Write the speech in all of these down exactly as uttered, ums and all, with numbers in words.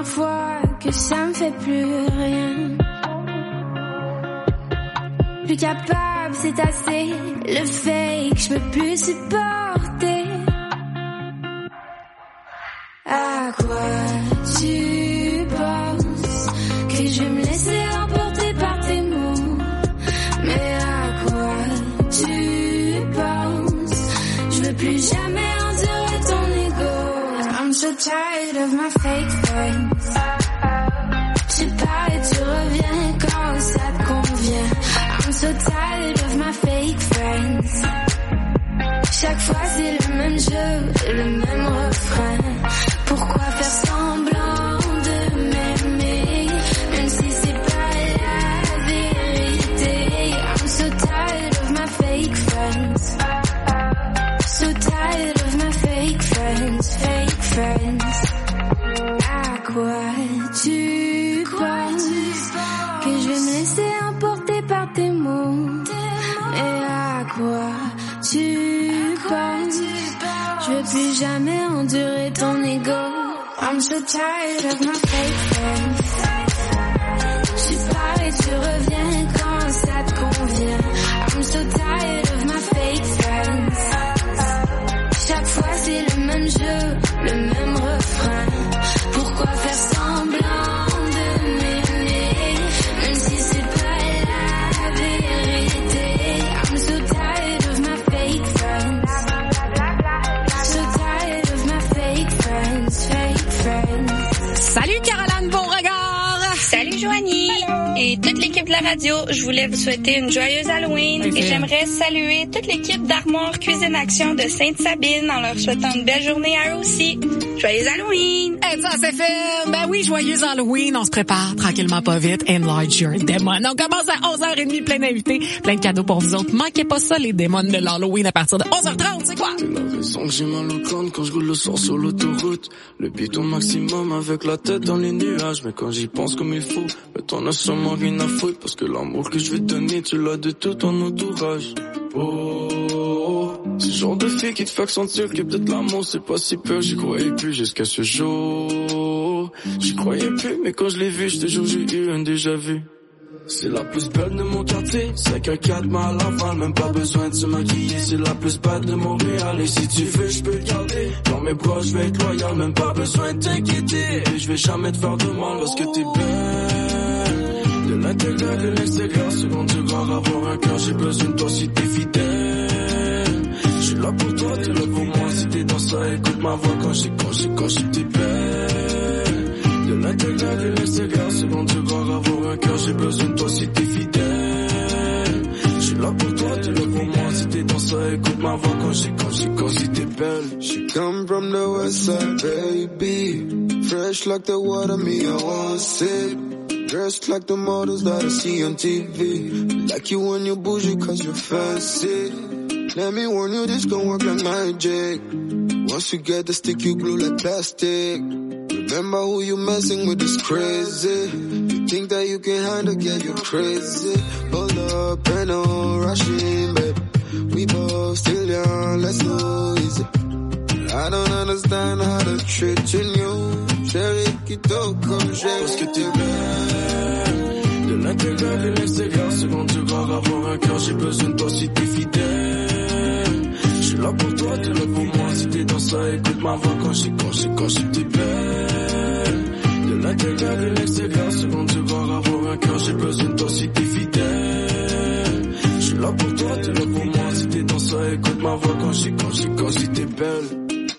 fois que ça me fait plus rien. Plus capable, c'est assez. Le fake, je peux plus supporter. À quoi tu penses que je vais me laisser emporter par tes mots? Mais à quoi tu penses? Je veux plus jamais endurer ton ego. I'm so tired of my fake friends. Tu pars et tu reviens quand ça te convient. I'm so tired of my fake friends. Chaque fois c'est le même jeu, le même refrain. Pourquoi faire semblant de m'aimer, même si c'est pas la vérité? I'm so tired of my fake friends. So tired of my fake friends, fake friends. À quoi tu penses que je vais me laisser emporter par tes mots? Mais à quoi tu penses? Je veux plus jamais endurer ton ego. I'm so tired of my fake friends. Tu pars et tu reviens quand ça te convient. I'm so tired of my fake friends. Chaque fois c'est le même jeu, le même refrain. Pourquoi faire semblant de m'aimer, même si c'est pas la vérité? I'm so tired of my fake friends. So tired of my fake friends, fake friends. Salut Caroline Beauregard! Salut Joanie! Et toute l'équipe de la radio, je voulais vous souhaiter une joyeuse Halloween. Okay. Et j'aimerais saluer toute l'équipe d'Armoire Cuisine Action de Sainte-Sabine en leur souhaitant une belle journée à eux aussi. Joyeuse Halloween! Et ça, c'est fait! Ben oui, joyeuse Halloween. On se prépare tranquillement pas vite. Enlarge your demon. On commence à onze heures trente, plein d'invités, plein de cadeaux pour vous autres. Manquez pas ça, les démons de l'Halloween à partir de onze heures trente, c'est quoi? C'est la raison que j'ai mal au crâne quand je roule le soir sur l'autoroute. Le beat au maximum avec la tête dans les nuages. Mais quand j'y pense comme il faut, mais t'en as sûrement rien à foutre. Parce que l'amour que je vais te donner, tu l'as de tout ton entourage. Oh, oh, oh. C'est le genre de fille qui te fait sentir que peut-être l'amour c'est pas si peur. J'y croyais plus jusqu'à ce jour. J'y croyais plus, mais quand je l'ai vu, je te jure, j'ai eu un déjà vu. C'est la plus belle de mon quartier, cinq un quatre mal à Laval, même pas besoin de se maquiller. C'est la plus belle de Montréal, et si tu veux, je peux le garder. Dans mes bras, je vais être loyal, même pas besoin de t'inquiéter. Et je vais jamais te faire de mal parce que t'es belle. De l'intérieur, de l'extérieur, selon du rare avoir un cœur, j'ai besoin de toi si t'es fidèle. Je suis là pour toi, t'es là pour moi, si t'es dans ça, écoute ma voix quand j'ai, quand j'ai, quand j'ai, t'es belle. De l'intérieur, de l'extérieur, selon du rare avoir un cœur, j'ai besoin de toi si t'es fidèle. Je suis là pour toi, t'es là pour moi, si t'es dans ça, écoute ma voix quand j'ai, quand j'ai, quand j'ai, t'es belle. She come from the west side, baby. Fresh like the water, me, I want sip. Dressed like the models that I see on T V. Like you when you're bougie cause you're fancy. Let me warn you, this gon' work like magic. Once you get the stick, you glue like plastic. Remember who you messing with is crazy. You think that you can handle, yeah, you're crazy. Hold up, ain't no rushing, babe. We both still young, let's go easy. I don't understand how to treat you. Chérie, qui toque comme j'ai. Parce que t'es belle. De l'intérieur, de l'extérieur, selon du rare avoir un cœur, j'ai besoin de toi si t'es fidèle. Je suis là pour toi, t'es là pour moi, si t'es dans ça, écoute ma voix quand j'ai, quand j'ai, quand j'ai, t'es belle. De l'intérieur, de l'extérieur, selon du rare avoir un cœur, j'ai besoin de toi si t'es fidèle. Je suis là pour toi, t'es là pour moi, si t'es dans ça, écoute ma voix quand j'ai, quand j'ai, quand j'ai, t'es belle.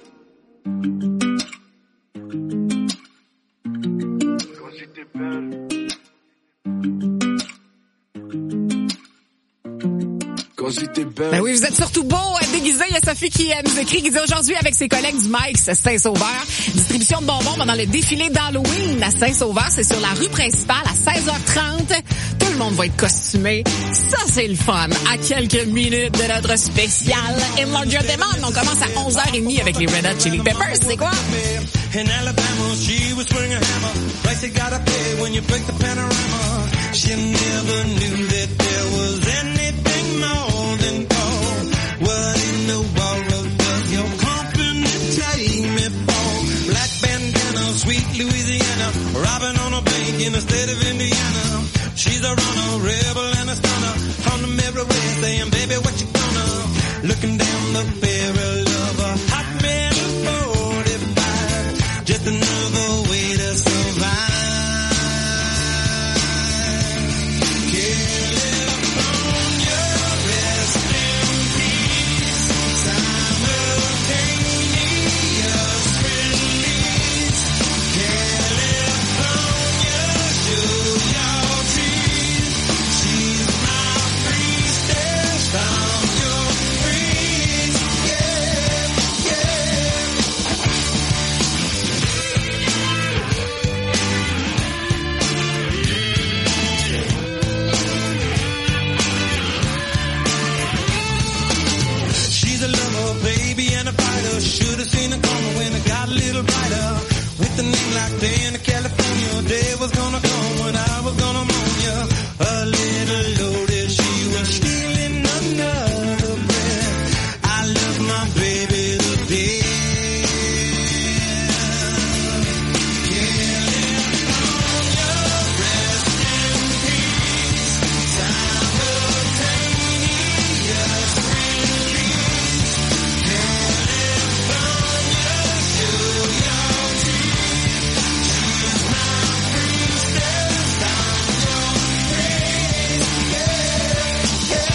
Ben oui, vous êtes surtout beau, déguisé. Il y a Sophie qui euh, nous écrit, qui dit aujourd'hui avec ses collègues du Mike's Saint-Sauveur, distribution de bonbons pendant le défilé d'Halloween à Saint-Sauveur. C'est sur la rue principale à seize heures trente. Tout le monde va être costumé. Ça, c'est le fun. À quelques minutes de notre spécial Enlarge Your Demon. On commence à onze heures trente avec les Red Hot Chili Peppers. C'est quoi? In Alabama, she was swinging a hammer. Price you gotta pay when you break the panorama. She never knew that there was anything more than gold. What in the world does your company take me for? Black bandana, sweet Louisiana. robbing on a bank in the state of Indiana. She's a runner, rebel and a stunner, on the mirror way saying, baby, what you gonna? Looking down the barrel of a hot man forty-five, just another way to survive. California, rest in peace, simultaneous release. California, show your teeth. She's my priestess, I'm your priest. Yeah, yeah. She's a lover, baby, and a fighter. Should've seen her coming when it got a little brighter. With a name like Diana, California, day was gonna come when I was gonna moan ya. A little loaded, she was stealing another breath. I love my baby to death. California, rest in peace, simultaneous release. California, show your teeth. She's my priestess, I'm your priest. Yeah,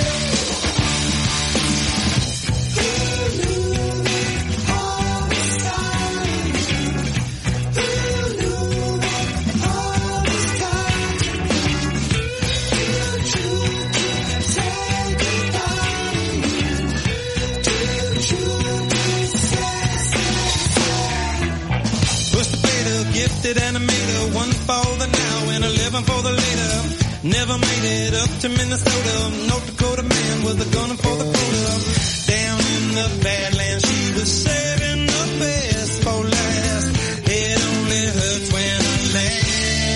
What's the fatal, gifted animator, one for the now and eleven for the later. Never made it up to Minnesota, North Dakota man with a gun for the quota. Down in the Badlands, she was saving the best for last. It only hurts when I laugh.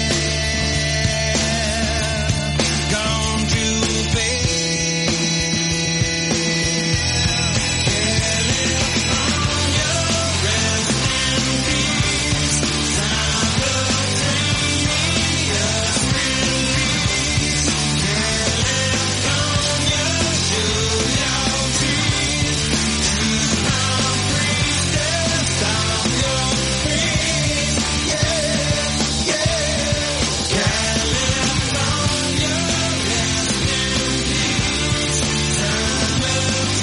Gone too fast. California, rest in peace, simultaneous release. California, show your teeth. She's my priestess, I'm your priest. Yeah, yeah. California, rest in peace, simultaneous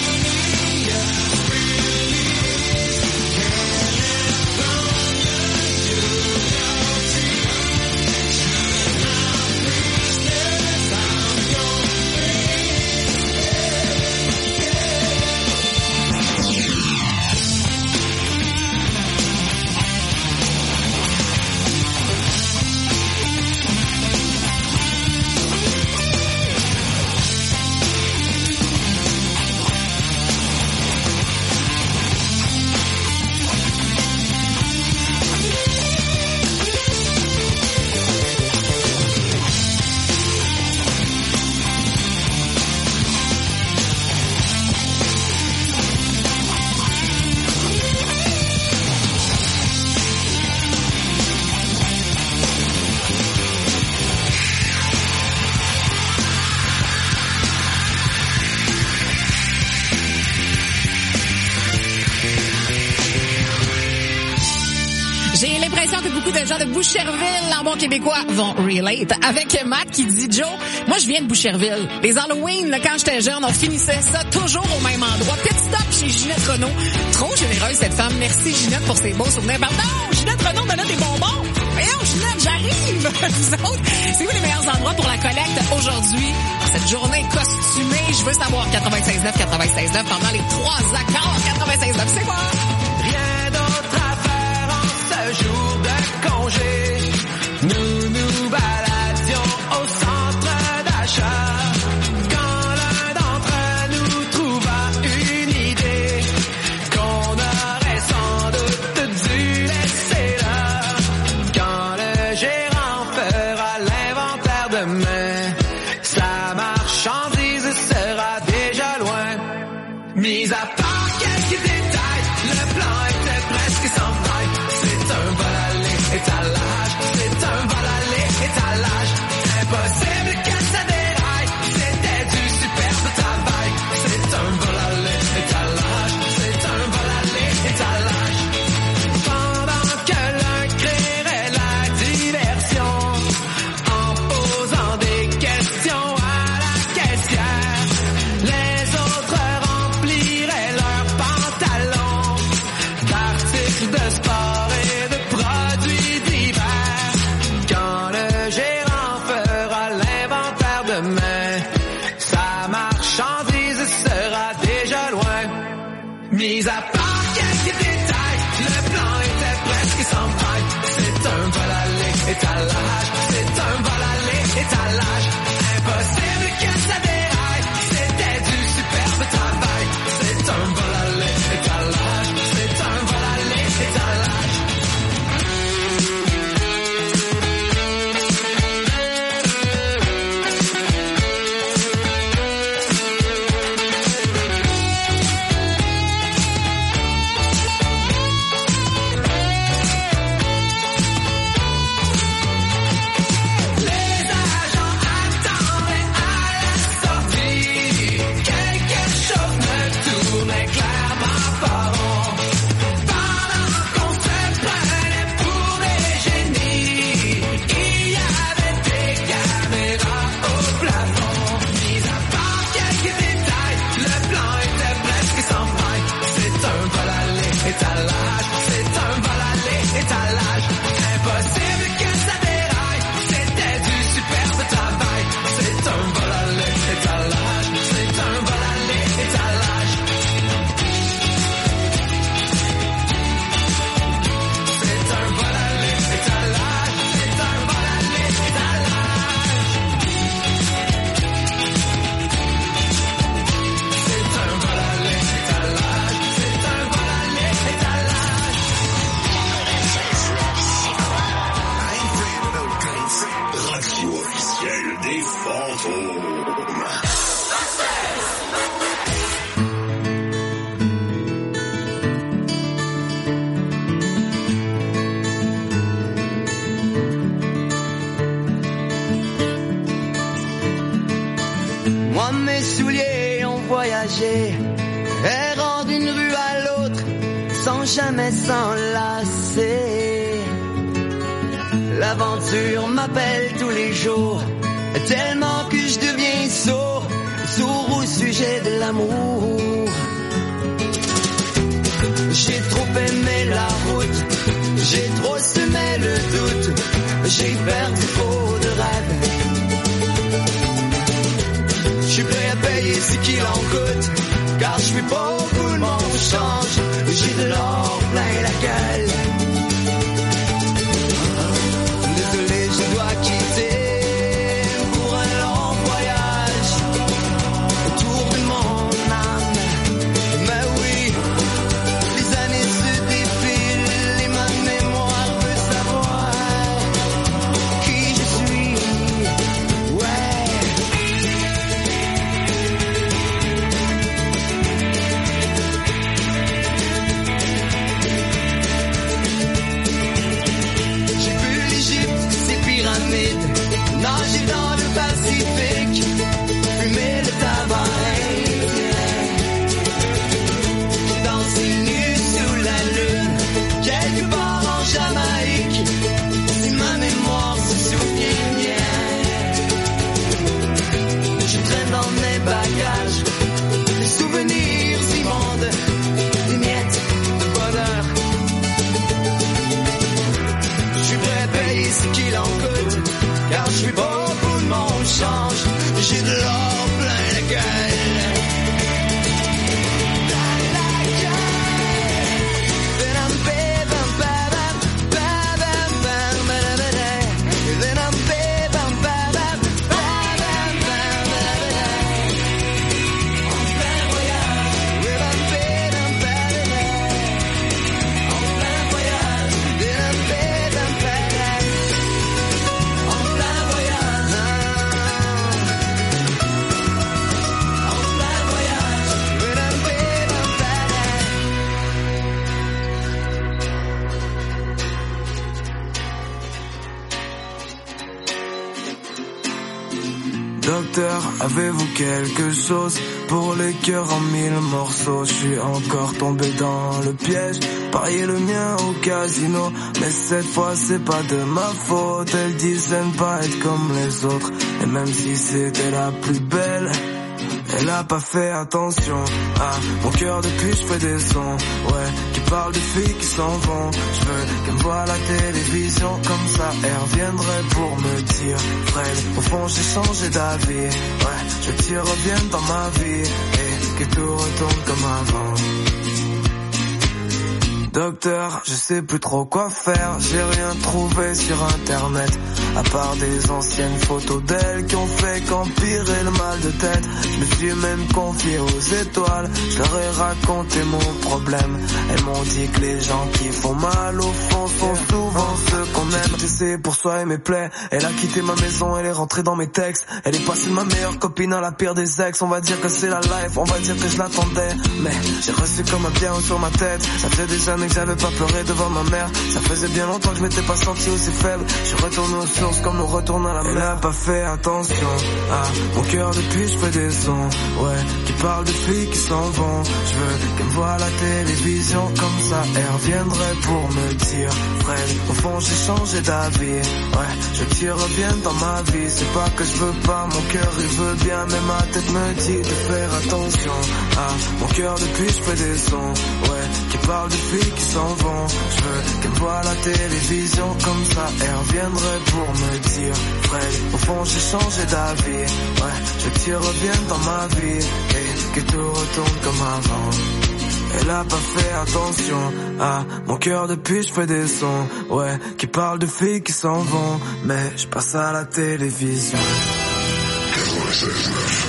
release. California, show your teeth. She's my priestess, I'm your J'ai l'impression que beaucoup de gens de Boucherville, en bon québécois, vont relate. Avec Matt qui dit, Joe, moi je viens de Boucherville. Les Halloween, là, quand j'étais jeune, on finissait ça toujours au même endroit. Pit stop chez Ginette Renaud. Trop généreuse cette femme. Merci Ginette pour ses beaux souvenirs. Pardon, Ginette Renaud donne des bonbons. Voyons, Ginette, j'arrive. Vous autres, c'est où les meilleurs endroits pour la collecte aujourd'hui? Cette journée costumée, je veux savoir quatre-vingt-seize neuf, quatre-vingt-seize neuf pendant les trois accords. quatre-vingt-seize neuf, c'est quoi? Rien d'autre à faire en ce jour de congé. Nous nous baladions au centre d'achat. Quand l'un d'entre nous trouva une idée qu'on aurait sans doute dû laisser là. Quand le gérant fera l'inventaire demain, sa marchandise sera déjà loin. Mis à part quelques détails, le plan était presque sans faille. C'est un vol à Impossible que ça déraille, c'était du superbe travail. C'est un vol à l'étalage, c'est un vol à l'étalage. Pendant que l'un créerait la diversion, en posant des questions à la caissière, les autres rempliraient leurs pantalons d'articles de sport et de produits divers. Quand le gérant fera l'inventaire demain, sa marchandise sera déjà loin. Mis à part quelques détails, le plan était presque sans faille. C'est un vol à l'étalage, c'est un vol à l'étalage. Impossible que ça déraille, c'était du superbe travail. C'est un vol à l'étalage, c'est un vol à l'étalage. Les agents attendaient à la sortie, quelque chose ne tournait clairement pas rond. Pendant qu'on se prenait pour des génies, il y avait des caméras au plafond. Mis à part quelques détails, le plan était presque sans faille. C'est un vol à l'étalage, c'est un vol à l'étalage. Impossible que ça déraille, c'était du superbe travail. C'est un vol à l'étalage, c'est un vol à l'étalage. C'est un vol à l'étalage, c'est un vol à l'étalage. C'est un vol à l'étalage, c'est un vol à l'étalage. Radio officielle des fantômes. Moi, mes souliers ont voyagé, errant d'une rue à l'autre, sans jamais s'enlacer. L'aventure m'appelle tous les jours, tellement que je deviens sourd, sourd au sujet de l'amour. J'ai trop aimé la route, j'ai trop semé le doute, j'ai perdu trop de rêves. Je suis prêt à payer ce qu'il en coûte, car je suis pauvre, le monde change, j'ai de l'or plein la gueule. Désolé, je dois quitter pour un long voyage autour de mon âme. Mais oui, les années se défilent et ma mémoire veut savoir qui je suis. Ouais. J'ai vu l'Égypte, ses pyramides, nager dans le Pacifique, fumer le tabac indien, danser nu sous la lune, quelque part en Jamaïque, si ma mémoire se souvient bien. Je traîne dans mes bagages des souvenirs immondes, des miettes de bonheur. Je suis prêt à payer ce qu'il en coûte, car je suis beau, tout le monde change, j'ai de l'or plein la gueule. En Docteur, avez-vous quelque chose pour les cœurs en mille morceaux? Je suis encore tombé dans le piège, parier le mien au casino, mais cette fois c'est pas de ma faute. Elle disait ne pas être comme les autres, et même si c'était la plus belle, elle a pas fait attention à mon cœur depuis je fais des sons, ouais, qui parlent de filles qui s'en vont. Je veux qu'elle me voie à la télévision, comme ça elle reviendrait pour me dire Fred, au fond j'ai changé d'avis, ouais, je veux que tu reviennes dans ma vie et que tout retourne comme avant. Docteur, je sais plus trop quoi faire, j'ai rien trouvé sur internet, à part des anciennes photos d'elle qui ont fait qu'empirer le mal de tête. Je me suis même confié aux étoiles, je leur ai raconté mon problème. Elles m'ont dit que les gens qui font mal au fond sont souvent ceux qu'on aime. Tu sais, pour soigner mes plaies, elle a quitté ma maison, elle est rentrée dans mes textes. Elle est passée de ma meilleure copine à la pire des ex. On va dire que c'est la life, on va dire que je l'attendais, mais j'ai reçu comme un pierre sur ma tête. Ça fait des années que j'avais pas pleuré devant ma mère, ça faisait bien longtemps que je m'étais pas senti aussi faible. Je suis retourné aux sources comme nous retourne à la mer. Elle a pas fait attention à mon cœur depuis je fais des sons, ouais, qui parlent de filles qui s'en vont. Je veux qu'elle me voie à la télévision, comme ça elle reviendrait pour me dire Fred, au fond j'ai changé d'avis, ouais, je veux que tu reviennes dans ma vie. C'est pas que je veux pas, mon cœur il veut bien, mais ma tête me dit de faire attention à mon cœur depuis je fais des sons, ouais, qui parlent de filles qui s'en vont. Je veux qu'elle me voie à la télévision, comme ça elle reviendrait pour me dire Fred, au fond j'ai changé d'avis, ouais, je veux que tu reviennes dans ma vie et que tout retourne comme avant. Elle a pas fait attention à mon cœur depuis je fais des sons, ouais, qui parlent de filles qui s'en vont, mais je passe à la télévision. quatre-vingt-seize neuf.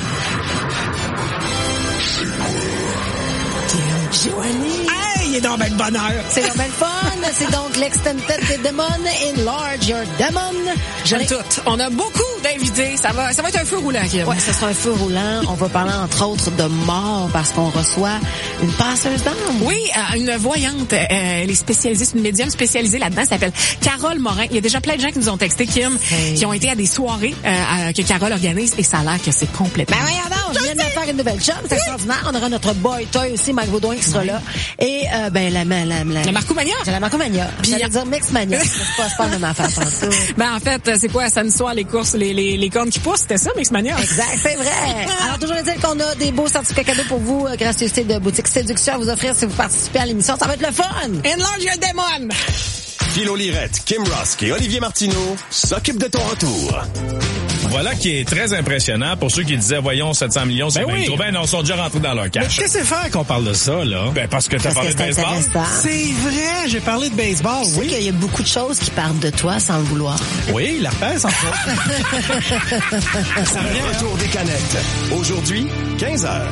C'est quoi? Joanie. Hey, il est dans ben le bonheur. C'est dans ben le fun. C'est donc l'Extended des Demon, Enlarge Your Demon. J'aime On est... tout. On a beaucoup d'invités. Ça va, ça va être un feu roulant, Kim. Ouais, ce sera un feu roulant. On va parler entre autres de mort parce qu'on reçoit une passeuse d'âme. Oui, euh, une voyante. Euh, elle est spécialisée, c'est une médium spécialisée là-dedans. Elle s'appelle Carole Morin. Il y a déjà plein de gens qui nous ont texté, Kim, hey. qui ont été à des soirées euh, que Carole organise et ça a l'air que c'est complètement... Ben voyons donc, je viens de me faire une nouvelle job. C'est extraordinaire. On aura notre boy toy aussi, Mike Vaudouin, qui sera là. Et, euh, ben, la, la, la, la... La Marco Mania. C'est la Marco Mania. J'allais dire Mix Mania. C'est pas, c'est pas la même affaire, tantôt. Ben, en fait, c'est quoi, samedi soir, les courses, les, les, les cornes qui poussent, c'était ça, Mix Mania? Exact, c'est vrai. Alors, toujours dire qu'on a des beaux certificats cadeaux pour vous, euh, gracieuseté de boutique Séduction à vous offrir si vous participez à l'émission. Ça va être le fun. Enlarge Your Demon. Philo Lirette, Kim Rusk et Olivier Martineau s'occupent de ton retour. Voilà qui est très impressionnant pour ceux qui disaient, voyons, sept cents millions, c'est ben bien oui. trop. Ben non, ils sont déjà rentrés dans leur cash. Mais qu'est-ce que c'est faire qu'on parle de ça, là? Ben parce que t'as Parce parlé que de baseball. C'est vrai, j'ai parlé de baseball, Tu oui. sais qu'il y a beaucoup de choses qui parlent de toi sans le vouloir. Oui, l'herpès, en fait. Ça revient. Retour des canettes. Aujourd'hui, quinze heures.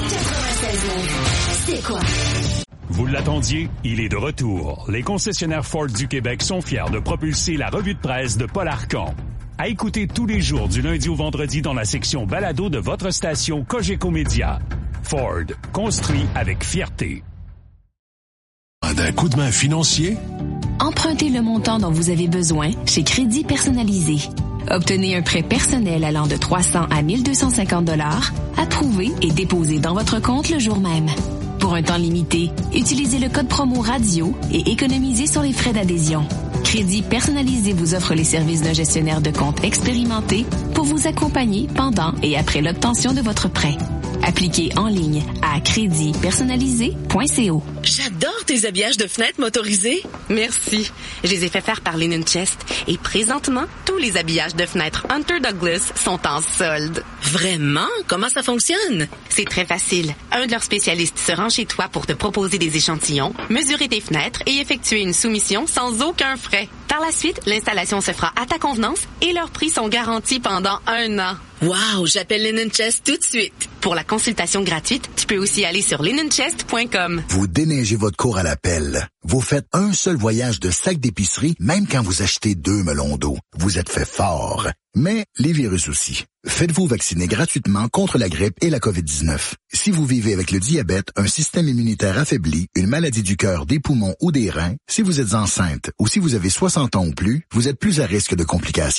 C'est quoi? Vous l'attendiez, il est de retour. Les concessionnaires Ford du Québec sont fiers de propulser la revue de presse de Paul Arcon. À écouter tous les jours du lundi au vendredi dans la section balado de votre station Cogeco Média. Ford, construit avec fierté. D'un coup de main financier? Empruntez le montant dont vous avez besoin chez Crédit Personnalisé. Obtenez un prêt personnel allant de trois cents à mille deux cent cinquante dollars, approuvé et déposé dans votre compte le jour même. Pour un temps limité, utilisez le code promo radio et économisez sur les frais d'adhésion. Crédit Personnalisé vous offre les services d'un gestionnaire de compte expérimenté pour vous accompagner pendant et après l'obtention de votre prêt. Appliquez en ligne à crédit personnalisé point co. J'adore tes habillages de fenêtres motorisés. Merci. Je les ai fait faire par Linen Chest et présentement, tous les habillages de fenêtres Hunter Douglas sont en solde. Vraiment? Comment ça fonctionne? C'est très facile. Un de leurs spécialistes se rend chez toi pour te proposer des échantillons, mesurer tes fenêtres et effectuer une soumission sans aucun frais. Par la suite, l'installation se fera à ta convenance et leurs prix sont garantis pendant un an. Wow, j'appelle Linen Chest tout de suite. Pour la consultation gratuite, tu peux aussi aller sur linen chest point com. Vous déneigez votre cour à la pelle. Vous faites un seul voyage de sac d'épicerie, même quand vous achetez deux melons d'eau. Vous êtes fait fort. Mais les virus aussi. Faites-vous vacciner gratuitement contre la grippe et la covid dix-neuf. Si vous vivez avec le diabète, un système immunitaire affaibli, une maladie du cœur, des poumons ou des reins, si vous êtes enceinte ou si vous avez soixante ans ou plus, vous êtes plus à risque de complications.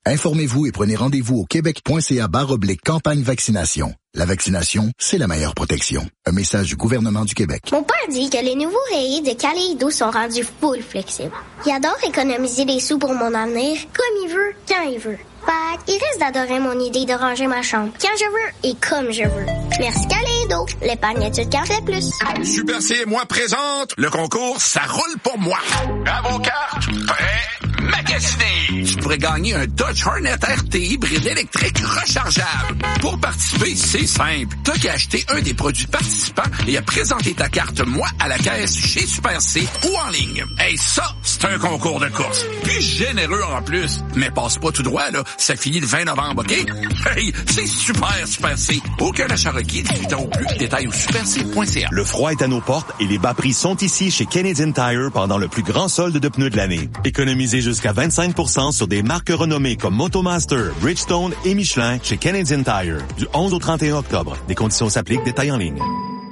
Informez-vous et prenez rendez-vous au québec.ca barre oblique campagne vaccination. La vaccination, c'est la meilleure protection. Un message du gouvernement du Québec. Mon père dit que les nouveaux rayés de Kaleido sont rendus full flexibles. Il adore économiser des sous pour mon avenir, comme il veut, quand il veut. Fait il risque d'adorer mon idée de ranger ma chambre quand je veux et comme je veux. Merci Kaleido, l'épargne-études qui en fait plus. Super C et moi présente le concours Ça roule pour moi. À vos cartes, prêts, magasinés. Tu pourrais gagner un Dodge Hornet R T hybride électrique rechargeable. Pour participer, c'est simple. T'as qu'à acheter un des produits participants et à présenter ta carte Moi à la caisse chez Super C ou en ligne. Hey, ça, c'est un concours de course. Puis généreux en plus. Mais passe pas tout droit, là. Ça finit le vingt novembre, OK? Hey, c'est super, Super C. Aucun achat requis, dix-huit ans ou plus. Détails au super c point c a. Le froid est à nos portes et les bas prix sont ici chez Canadian Tire pendant le plus grand solde de pneus de l'année. Économisez jusqu'à vingt-cinq pour cent sur des marques renommées comme Motomaster, Bridgestone et Michelin chez Canadian Tire. Du onze au trente et un octobre. Des conditions s'appliquent, détails en ligne.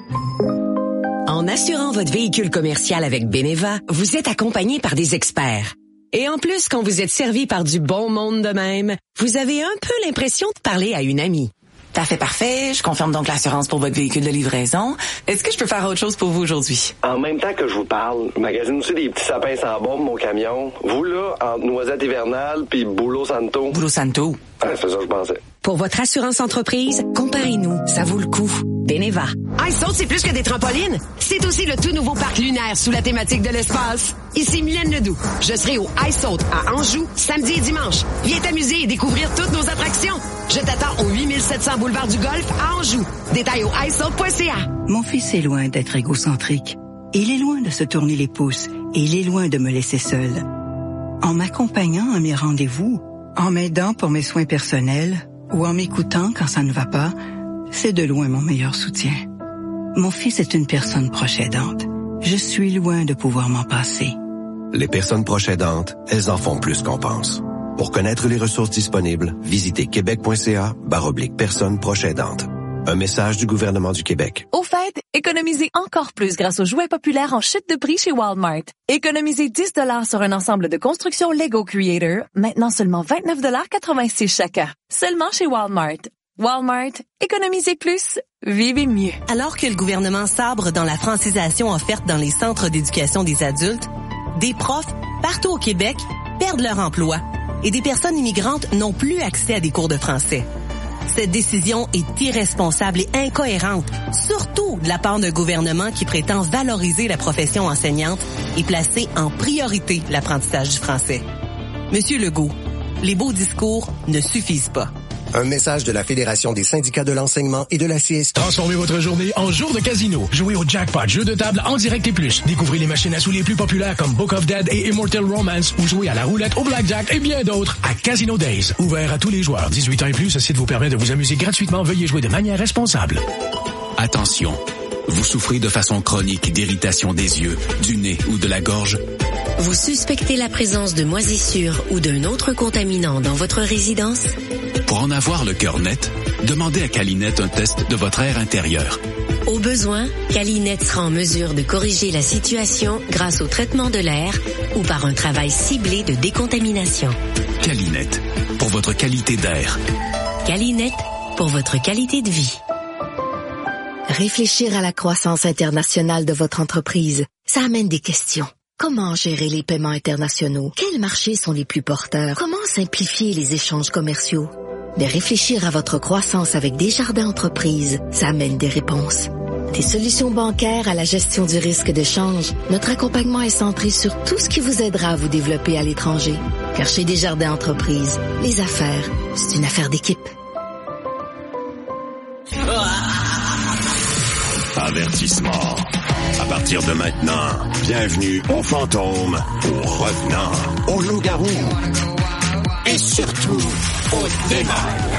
En assurant votre véhicule commercial avec Beneva, vous êtes accompagné par des experts. Et en plus, quand vous êtes servi par du bon monde de même, vous avez un peu l'impression de parler à une amie. Parfait, parfait. Je confirme donc l'assurance pour votre véhicule de livraison. Est-ce que je peux faire autre chose pour vous aujourd'hui? En même temps que je vous parle, je magasine aussi des petits sapins sans bombe, mon camion. Vous, là, entre Noisette hivernale puis Boulot Santo. Boulot Santo? Ah, c'est ça que je pensais. Pour votre assurance entreprise, comparez-nous. Ça vaut le coup. Beneva. iSaute, c'est plus que des trampolines. C'est aussi le tout nouveau parc lunaire sous la thématique de l'espace. Ici Mylène Ledoux. Je serai au iSaute à Anjou, samedi et dimanche. Viens t'amuser et découvrir toutes nos attractions. Je t'attends au huit mille sept cents boulevard du Golfe à Anjou. Détails au i saute point c a. Mon fils est loin d'être égocentrique. Il est loin de se tourner les pouces et il est loin de me laisser seule. En m'accompagnant à mes rendez-vous, en m'aidant pour mes soins personnels ou en m'écoutant quand ça ne va pas, c'est de loin mon meilleur soutien. Mon fils est une personne proche aidante. Je suis loin de pouvoir m'en passer. Les personnes proches aidantes, elles en font plus qu'on pense. Pour connaître les ressources disponibles, visitez québec.ca barre oblique personnes proches aidantes. Un message du gouvernement du Québec. Au fait, économisez encore plus grâce aux jouets populaires en chute de prix chez Walmart. Économisez dix dollars sur un ensemble de construction Lego Creator, maintenant seulement vingt-neuf dollars quatre-vingt-six chacun. Seulement chez Walmart. Walmart, économisez plus, vivez mieux. Alors que le gouvernement sabre dans la francisation offerte dans les centres d'éducation des adultes, des profs, partout au Québec, perdent leur emploi et des personnes immigrantes n'ont plus accès à des cours de français. Cette décision est irresponsable et incohérente, surtout de la part d'un gouvernement qui prétend valoriser la profession enseignante et placer en priorité l'apprentissage du français. Monsieur Legault, les beaux discours ne suffisent pas. Un message de la Fédération des syndicats de l'enseignement et de la C S T. Transformez votre journée en jour de casino. Jouez au jackpot, jeu de table en direct et plus. Découvrez les machines à sous les plus populaires comme Book of Dead et Immortal Romance ou jouez à la roulette, au blackjack et bien d'autres à Casino Days. Ouvert à tous les joueurs. dix-huit ans et plus, ce site vous permet de vous amuser gratuitement. Veuillez jouer de manière responsable. Attention, vous souffrez de façon chronique d'irritation des yeux, du nez ou de la gorge? Vous suspectez la présence de moisissures ou d'un autre contaminant dans votre résidence? Pour en avoir le cœur net, demandez à Calinette un test de votre air intérieur. Au besoin, Calinette sera en mesure de corriger la situation grâce au traitement de l'air ou par un travail ciblé de décontamination. Calinette, pour votre qualité d'air. Calinette, pour votre qualité de vie. Réfléchir à la croissance internationale de votre entreprise, ça amène des questions. Comment gérer les paiements internationaux? Quels marchés sont les plus porteurs? Comment simplifier les échanges commerciaux? Mais réfléchir à votre croissance avec Desjardins Entreprises, ça amène des réponses. Des solutions bancaires à la gestion du risque de change, notre accompagnement est centré sur tout ce qui vous aidera à vous développer à l'étranger. Car chez Desjardins Entreprises, les affaires, c'est une affaire d'équipe. Avertissement. À partir de maintenant, bienvenue aux fantômes, aux revenants, aux loups-garous et surtout aux démons.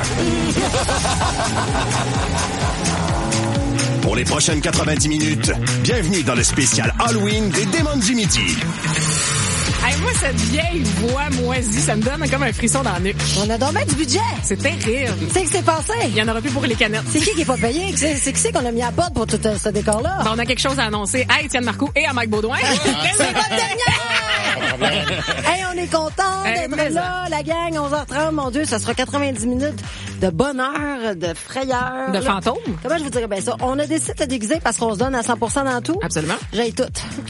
Pour les prochaines quatre-vingt-dix minutes, bienvenue dans le spécial Halloween des démons du midi. Hey, moi, cette vieille voix moisie, ça me donne comme un frisson dans la nuque. On a donc bien du budget. C'est terrible. Tu sais que c'est passé? Il y en aura plus pour les canettes. C'est qui qui est pas payé? C'est, c'est qui c'est qu'on a mis à porte pour tout ce décor-là? Ben, on a quelque chose à annoncer à Étienne Marcoux et à Mike Baudouin. C'est votre dernière! Hey, on est contents Hey, d'être mais là, la gang, onze heures trente, mon Dieu, ça sera quatre-vingt-dix minutes de bonheur, de frayeur. De fantôme. Comment je vous dirais bien ça? On a décidé de se déguiser parce qu'on se donne à cent pour cent dans tout. Absolument. J'ai tout.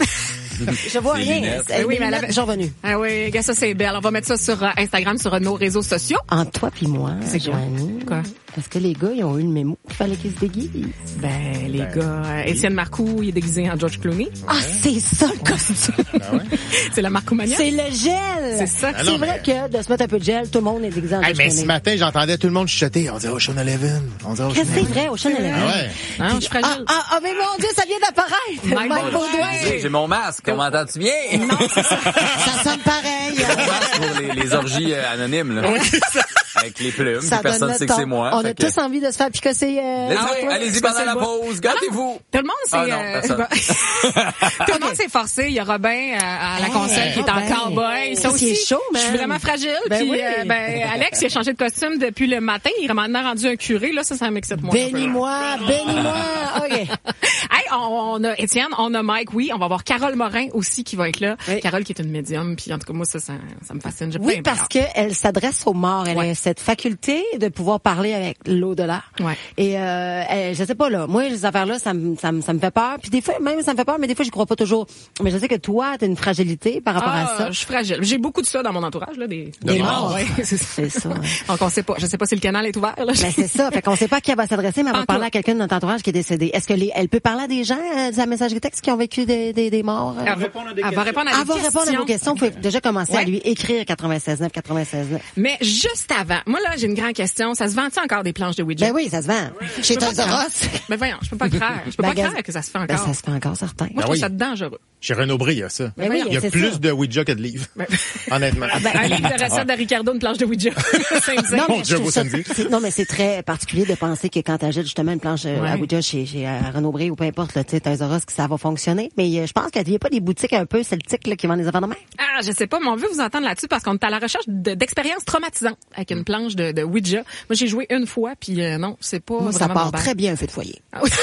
Je vois Des rien. lunettes. C'est- Oui, mes mais elle lunettes, avait- je suis revenue. Ah oui, gars, ça c'est belle. On va mettre ça sur euh, Instagram, sur euh, nos réseaux sociaux. Entre toi puis moi, C'est quoi? Joanie. Quoi? Est-ce que les gars, ils ont eu le mémo qu'il fallait qu'ils se déguisent? Ben, les gars, euh, Étienne Marcoux, il est déguisé en George Clooney. Ah, c'est ça le costume! C'est la Marcoumania. C'est le gel! C'est ça. Ah C'est non, vrai mais- que de se mettre un peu de gel, tout le monde est déguisé en Hey, George mais Clooney. ce matin, j'entendais tout le monde chuchoter. On dirait Ocean Eleven. On dirait Ocean Qu'est-ce que c'est Eleven. vrai, Ocean Eleven? Ah ouais. Hein, je suis Ah, fragile. ah, ah, mais mon Dieu, ça vient d'apparaître! Mike Mike Baudouin. Baudouin. J'ai mon masque, comment m'entends-tu bien? Non, c'est ça. Ça sonne pareil. Mon masque pour les, les orgies euh, anonymes, là. Avec les plumes, Ça puis personne donne ne le sait que ton. c'est moi. On Fait a que- tous envie de se faire picosser. Euh, Allez-y, Ah oui, allez-y je pendant sais la pas. pause, gâtez-vous. Tout le monde s'est, Ah non, euh, personne. tout le monde s'est forcé. Il y a Robin euh, à la console qui est en Robin. cowboy. Ça Qu'est-ce aussi, qu'il est chaud, je suis man. vraiment fragile. Ben Puis, oui. euh, ben, Alex, il a changé de costume depuis le matin. Il est maintenant rendu un curé. Là, ça, ça m'excite moins. un peu. Bénis-moi, bénis-moi. OK. Hey, on, on a Étienne, on a Mike, oui. On va avoir Carole Morin aussi qui va être là. Oui. Carole qui est une médium. Puis en tout cas, moi, ça, ça, ça me fascine. J'ai Oui, plein parce peur. qu'elle s'adresse aux morts. Elle Ouais. a cette faculté de pouvoir parler avec l'au-delà. Ouais. Et euh, elle, je sais pas, là, moi, ces affaires-là, ça me, ça me, ça me fait peur. Puis des fois, même ça me fait peur, mais des fois, je crois pas toujours. Mais je sais que toi, t'as une fragilité par rapport Ah, à ça. je suis fragile. J'ai beaucoup de ça dans mon entourage, là, des, Des morts. morts. Ouais, c'est ça. C'est ça. hein. Donc, on sait pas. Je sais pas si le canal est ouvert, là. Ben, c'est ça. Fait qu'on sait pas à qui elle va s'adresser, mais elle va En parler tout. à quelqu'un de notre entourage qui est décédé. Est-ce que les, elle peut parler à des gens euh, de sa messagerie texte qui ont vécu des, des, des morts? euh? Elle va répondre à des Elle va répondre à Elle des va répondre à vos questions. Vous pouvez déjà commencer à Ouais. lui écrire quatre-vingt-seize neuf, quatre-vingt-seize neuf. Mais juste avant, moi là, j'ai une grande question. Ça se vend-tu encore des planches de Ouija? Ben oui, ça se vend. Chez Je peux pas Toys R croire. Us. Mais voyons, je peux pas croire. Je peux pas Magasin- croire que ça se fait Ben, encore. ça se fait encore, certain. Moi, je Ben trouve oui. ça dangereux. Chez Renaud Bré, il y a ça. Ben oui, Il y a c'est plus ça. de Ouija que de livres. Honnêtement. ben, Un livre de recettes de Ricardo, une planche de Ouija. C'est insane. Non, Mon mais Dieu, je trouve beau ça- samedi. c'est- non, mais c'est très particulier de penser que quand tu achètes justement une planche euh, Ouais. à Ouija chez, chez euh, Renaud Bré ou peu importe, là, tu sais, Toys R Us, que ça va fonctionner. Mais euh, je pense qu'il n'y a pas des boutiques un peu celtiques là, qui vendent des affaires de même. Ah, je sais pas, mais on veut vous entendre là-dessus parce qu'on est à la recherche de- d'expériences traumatisantes avec une planche de, de Ouija. Moi, j'ai joué une fois, puis euh, non, c'est pas Moi, ça vraiment part mon bain. très bien un feu de foyer. Ah oui.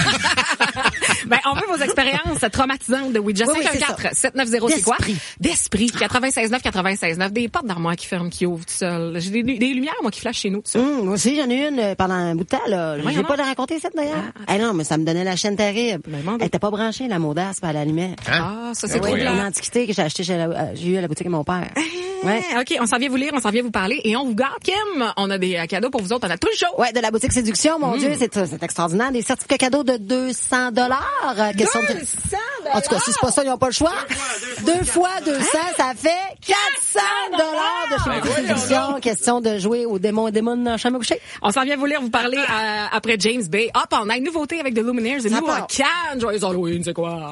Ben, on veut vos expériences traumatisantes de Ouija. Oui, oui, cinq un c'est quatre sept neuf zéro, c'est quoi? D'esprit. D'esprit. quatre-vingt-seize neuf, quatre-vingt-seize neuf. Des portes d'armoire qui ferment, qui ouvrent tout seul. J'ai des, des lumières, moi, qui flashent chez nous, tout ça. Hum, moi aussi, j'en ai une euh, pendant un bout de temps. Là. Voyons J'ai pas donc. de raconter cette d'ailleurs. Ah, non, mais ça me donnait la chaîne terrible. Ben, mon Dieu. Elle était pas branchée, la maudace, puis elle allumait. Ah, ça, c'est C'est trop une blanc. antiquité que j'ai acheté chez la, euh, j'ai eu à la boutique de mon père. Ouais. OK, on s'en vient vous lire, on s'en vient vous parler et on vous garde, Kim. On a des euh, cadeaux pour vous autres. On a tout le show. Ouais, de la boutique Séduction, mon Mm. Dieu, c'est c'est extraordinaire. Des certificats cadeaux de deux cents dollars. Question de... En tout cas, si c'est pas ça, ils n'ont pas le choix. Deux fois deux cents, ça fait quatre cents dollars de chez Ben Boutique voyons Séduction. Question de jouer au démon, démon dans la chambre à coucher. On s'en vient vous lire, vous parler euh, après James Bay. Hop, on a une nouveauté avec The Lumineers. Et Ça nous, part. à Cannes, joyeux Halloween, c'est quoi?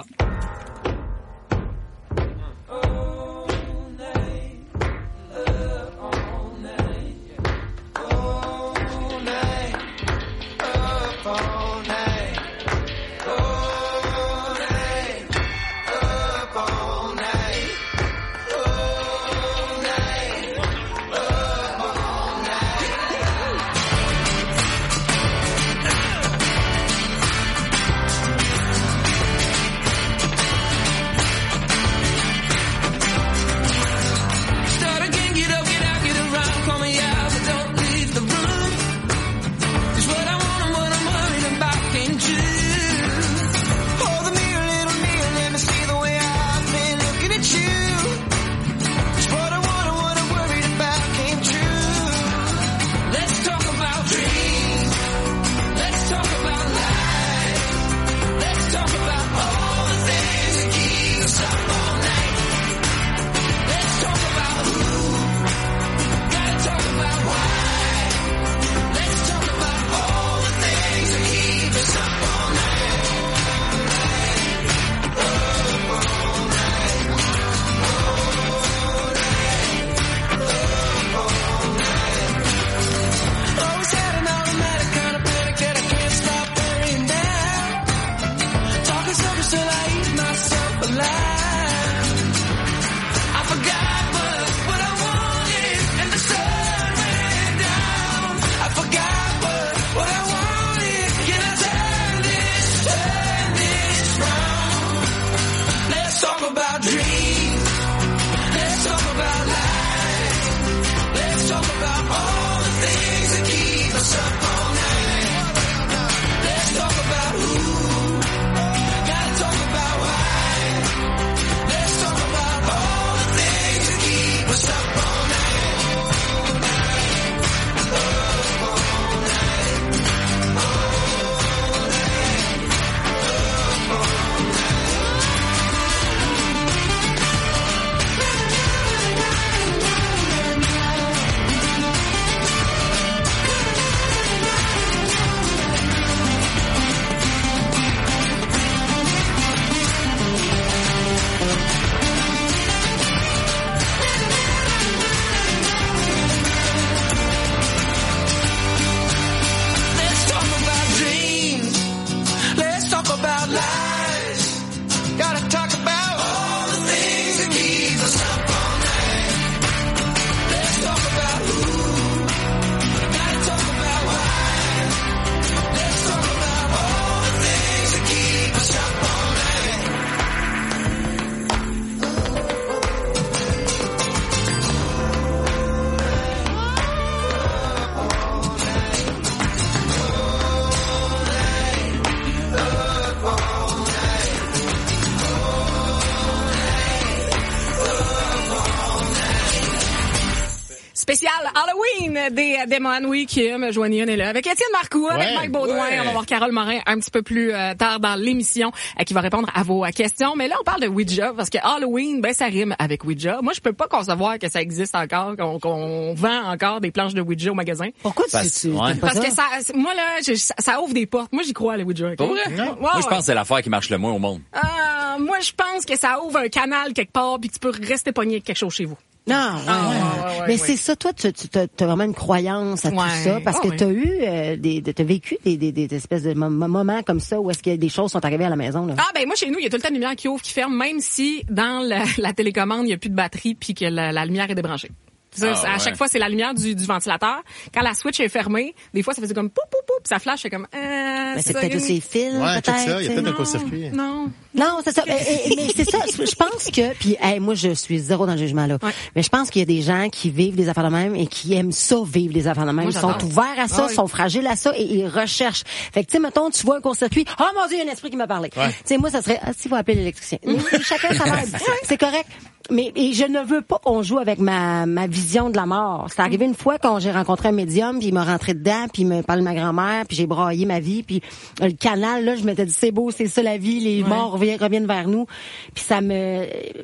Spécial Halloween des Démons, oui, Kim, Joanie, on est là. Avec Étienne Marcoux, avec Ouais, Mike Baudouin, ouais. on va voir Carole Morin un petit peu plus euh, tard dans l'émission euh, qui va répondre à vos euh, questions. Mais là, on parle de Ouija parce que Halloween, ben ça rime avec Ouija. Moi, je peux pas concevoir que ça existe encore, qu'on, qu'on vend encore des planches de Ouija au magasin. Pourquoi tu Parce- tu- ouais. t'aimes pas Parce ça? que ça, moi là, je- ça, ça ouvre des portes. Moi, j'y crois à la Ouija. Okay? Pas vrai? Ouais, Moi, je ouais. pense que c'est l'affaire qui marche le moins au monde. Euh, moi, je pense que ça ouvre un canal quelque part puis tu peux rester pogné avec quelque chose chez vous. Non, Ah, ouais, ouais, ouais. ouais, ouais, mais ouais. c'est ça, toi, tu, tu as vraiment une croyance à Ouais. tout ça, parce Ah, que ouais. tu as eu euh, des, t'as vécu des, des, des espèces de mom- moments comme ça où est-ce que des choses sont arrivées à la maison, là. Ah ben moi chez nous il y a tout le temps une lumière qui ouvre qui ferme même si dans la, la télécommande il y a plus de batterie puis que la, la lumière est débranchée. Ça, Ah, ça, à ouais. chaque fois c'est la lumière du, du ventilateur. Quand la switch est fermée, des fois ça faisait comme poup poup poup, puis ça flash, c'est comme euh, Ben, c'est ça, peut-être il y a aussi une- les fils, Ouais, tout peut-être. ça, il y a tu sais. peut-être un court-circuit. Non. Non, c'est ça. Mais, mais- mais c'est ça. Je pense que, puis hey, moi, je suis zéro dans le jugement là. Ouais. Mais je pense qu'il y a des gens qui vivent des affaires de même et qui aiment ça, vivre des affaires de même. Moi, Ils sont j'adore. ouverts à ça, Ah oui. sont fragiles à ça et ils recherchent. Fait que tu sais, mettons, tu vois un court-circuit. Oh mon Dieu, il y a un esprit qui m'a parlé. Tu sais, moi, ça serait, ah, si vous appelez l'électricien. Mais chacun sa vibe. C'est correct. Mais et je ne veux pas qu'on joue avec ma ma vision de la mort. C'est arrivé une fois quand j'ai rencontré un médium, puis il m'a rentré dedans, puis il me parle de ma grand-mère, puis j'ai braillé ma vie, puis euh, le canal là, je m'étais dit c'est beau, c'est ça la vie, les Ouais. morts reviennent, reviennent vers nous. Puis ça me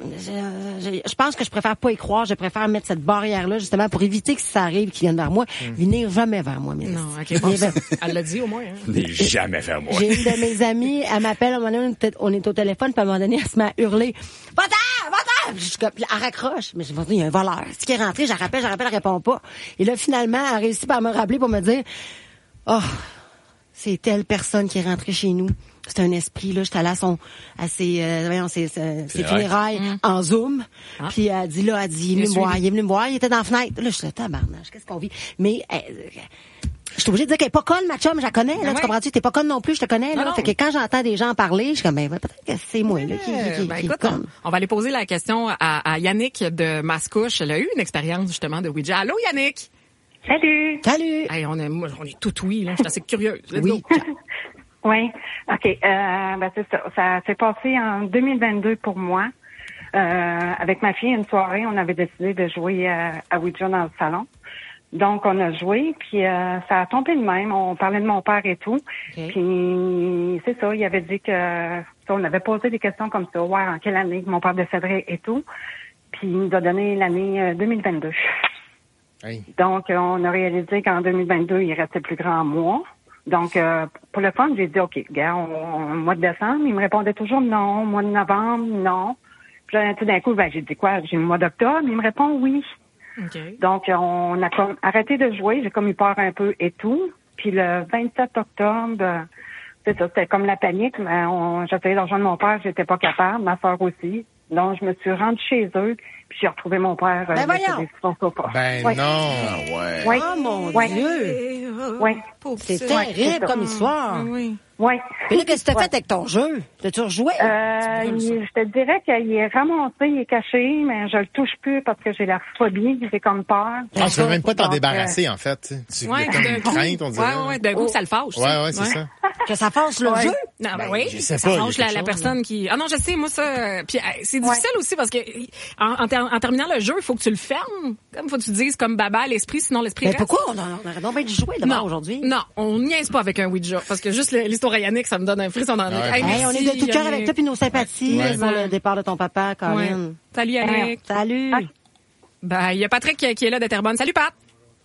je, je, je pense que je préfère pas y croire, je préfère mettre cette barrière là justement pour éviter que si ça arrive qu'ils viennent vers moi, venir jamais vers moi, mais Non, OK, bon, ça, elle l'a dit au moins hein. N'est jamais fait moi. j'ai une de mes amies, elle m'appelle, à un moment donné, on est- on est au téléphone, puis à un moment donné, elle se met à hurler. Va-t'en! Va-t'en! Puis je suis comme- puis elle raccroche. Mais je me dis, il y a un voleur. C'est qui est rentré, je rappelle, je rappelle, elle répond pas. Et là, finalement, elle a réussi par me rappeler pour me dire, oh, c'est telle personne qui est rentrée chez nous. C'est un esprit, là. J'étais allée à son, à ses, euh, voyons, ses, ses, ses funérailles en Zoom. Ah. Puis elle dit, là, elle dit, il est venu me suivi. voir, il est venu me voir, il était dans la fenêtre. Là, je suis là, tabarnage, qu'est-ce qu'on vit? Mais, euh, je suis obligée de dire qu'elle est pas conne, ma chum, je la connais, là, Ben tu ouais. comprends-tu? T'es pas conne non plus, je te connais, là. Non, non. Fait que quand j'entends des gens parler, je suis comme, ben, peut-être que c'est moi, là, qui, qui, qui, Ben, qui est écoute, conne. on, on va aller poser la question à, à Yannick de Mascouche. Elle a eu une expérience justement de Ouija. Allô Yannick? Salut! Salut! Hey, on est, moi, on est tout oui, là. Je suis assez curieuse. Let's Oui. go. Oui, OK. Euh, ben c'est ça. Ça s'est passé en deux mille vingt-deux pour moi. Euh, avec ma fille, une soirée, on avait décidé de jouer euh, à Ouija dans le salon. Donc, on a joué, puis euh, ça a tombé de même. On parlait de mon père et tout. Okay. Puis, c'est ça, il avait dit que... ça, on avait posé des questions comme ça. Ouais, en quelle année mon père décéderait et tout. Puis, il nous a donné l'année euh, deux mille vingt-deux. Hey. Donc, euh, on a réalisé qu'en deux mille vingt-deux, il restait plus grand mois. Donc, euh, pour le fun, j'ai dit, OK, gars, on, on, mois de décembre, il me répondait toujours non, mois de novembre, non. Puis là, tout d'un coup, ben, j'ai dit quoi, j'ai le mois d'octobre, il me répond oui. OK. Donc, on a comme arrêté de jouer, j'ai comme eu peur un peu et tout. Puis le vingt-sept octobre, euh, c'est ça, c'était comme la panique, mais on, j'essayais de rejoindre mon père, j'étais pas capable, ma soeur aussi. Donc, je me suis rendue chez eux, puis j'ai retrouvé mon père euh, Ben voyons! décédé sur son sofa. Ben Ouais. non. Ouais. Oui. Oh mon Ouais. Dieu! Oui. C'est Ouais, terrible c'est ça. comme histoire. Oui. Oui. Puis là, qu'est-ce que t'as Ouais. fait avec ton jeu? T'as-tu rejoué? Euh, il- je te dirais qu'il est ramassé, il est caché, mais je le touche plus parce que j'ai la phobie, j'ai comme peur. Ah, tu veux même pas t'en Donc, débarrasser, en fait. Tu sais. Tu Ouais, il y a comme d'un une coup. crainte, on dirait. Ouais, ouais, d'un coup, ça le fâche. Ouais, ouais, c'est ça. Que ça fasse le Ouais. jeu? Non, ben, Ben, oui, je sais ça pas, il y a change la, quelque la chose, personne qui... Ah non, je sais, moi, ça... euh, Puis euh, c'est difficile aussi parce que en, en, ter- en terminant le jeu, il faut que tu le fermes. Comme faut que tu dises comme baba à l'esprit, sinon l'esprit Mais reste. pourquoi on, a- on aurait donc bien dû jouer d'abord aujourd'hui? Non, on niaise pas avec un Ouija. Parce que juste le- l'histoire à Yannick, ça me donne un frisson dans le Ouais. nez. Hey, Hey, on merci, est de tout cœur Yannick. avec toi puis nos sympathies Ouais. pour le départ de ton papa, Colin. Ouais. Salut Yannick. Salut. Ben, il y a Patrick qui, qui est là de Terrebonne. Salut Pat.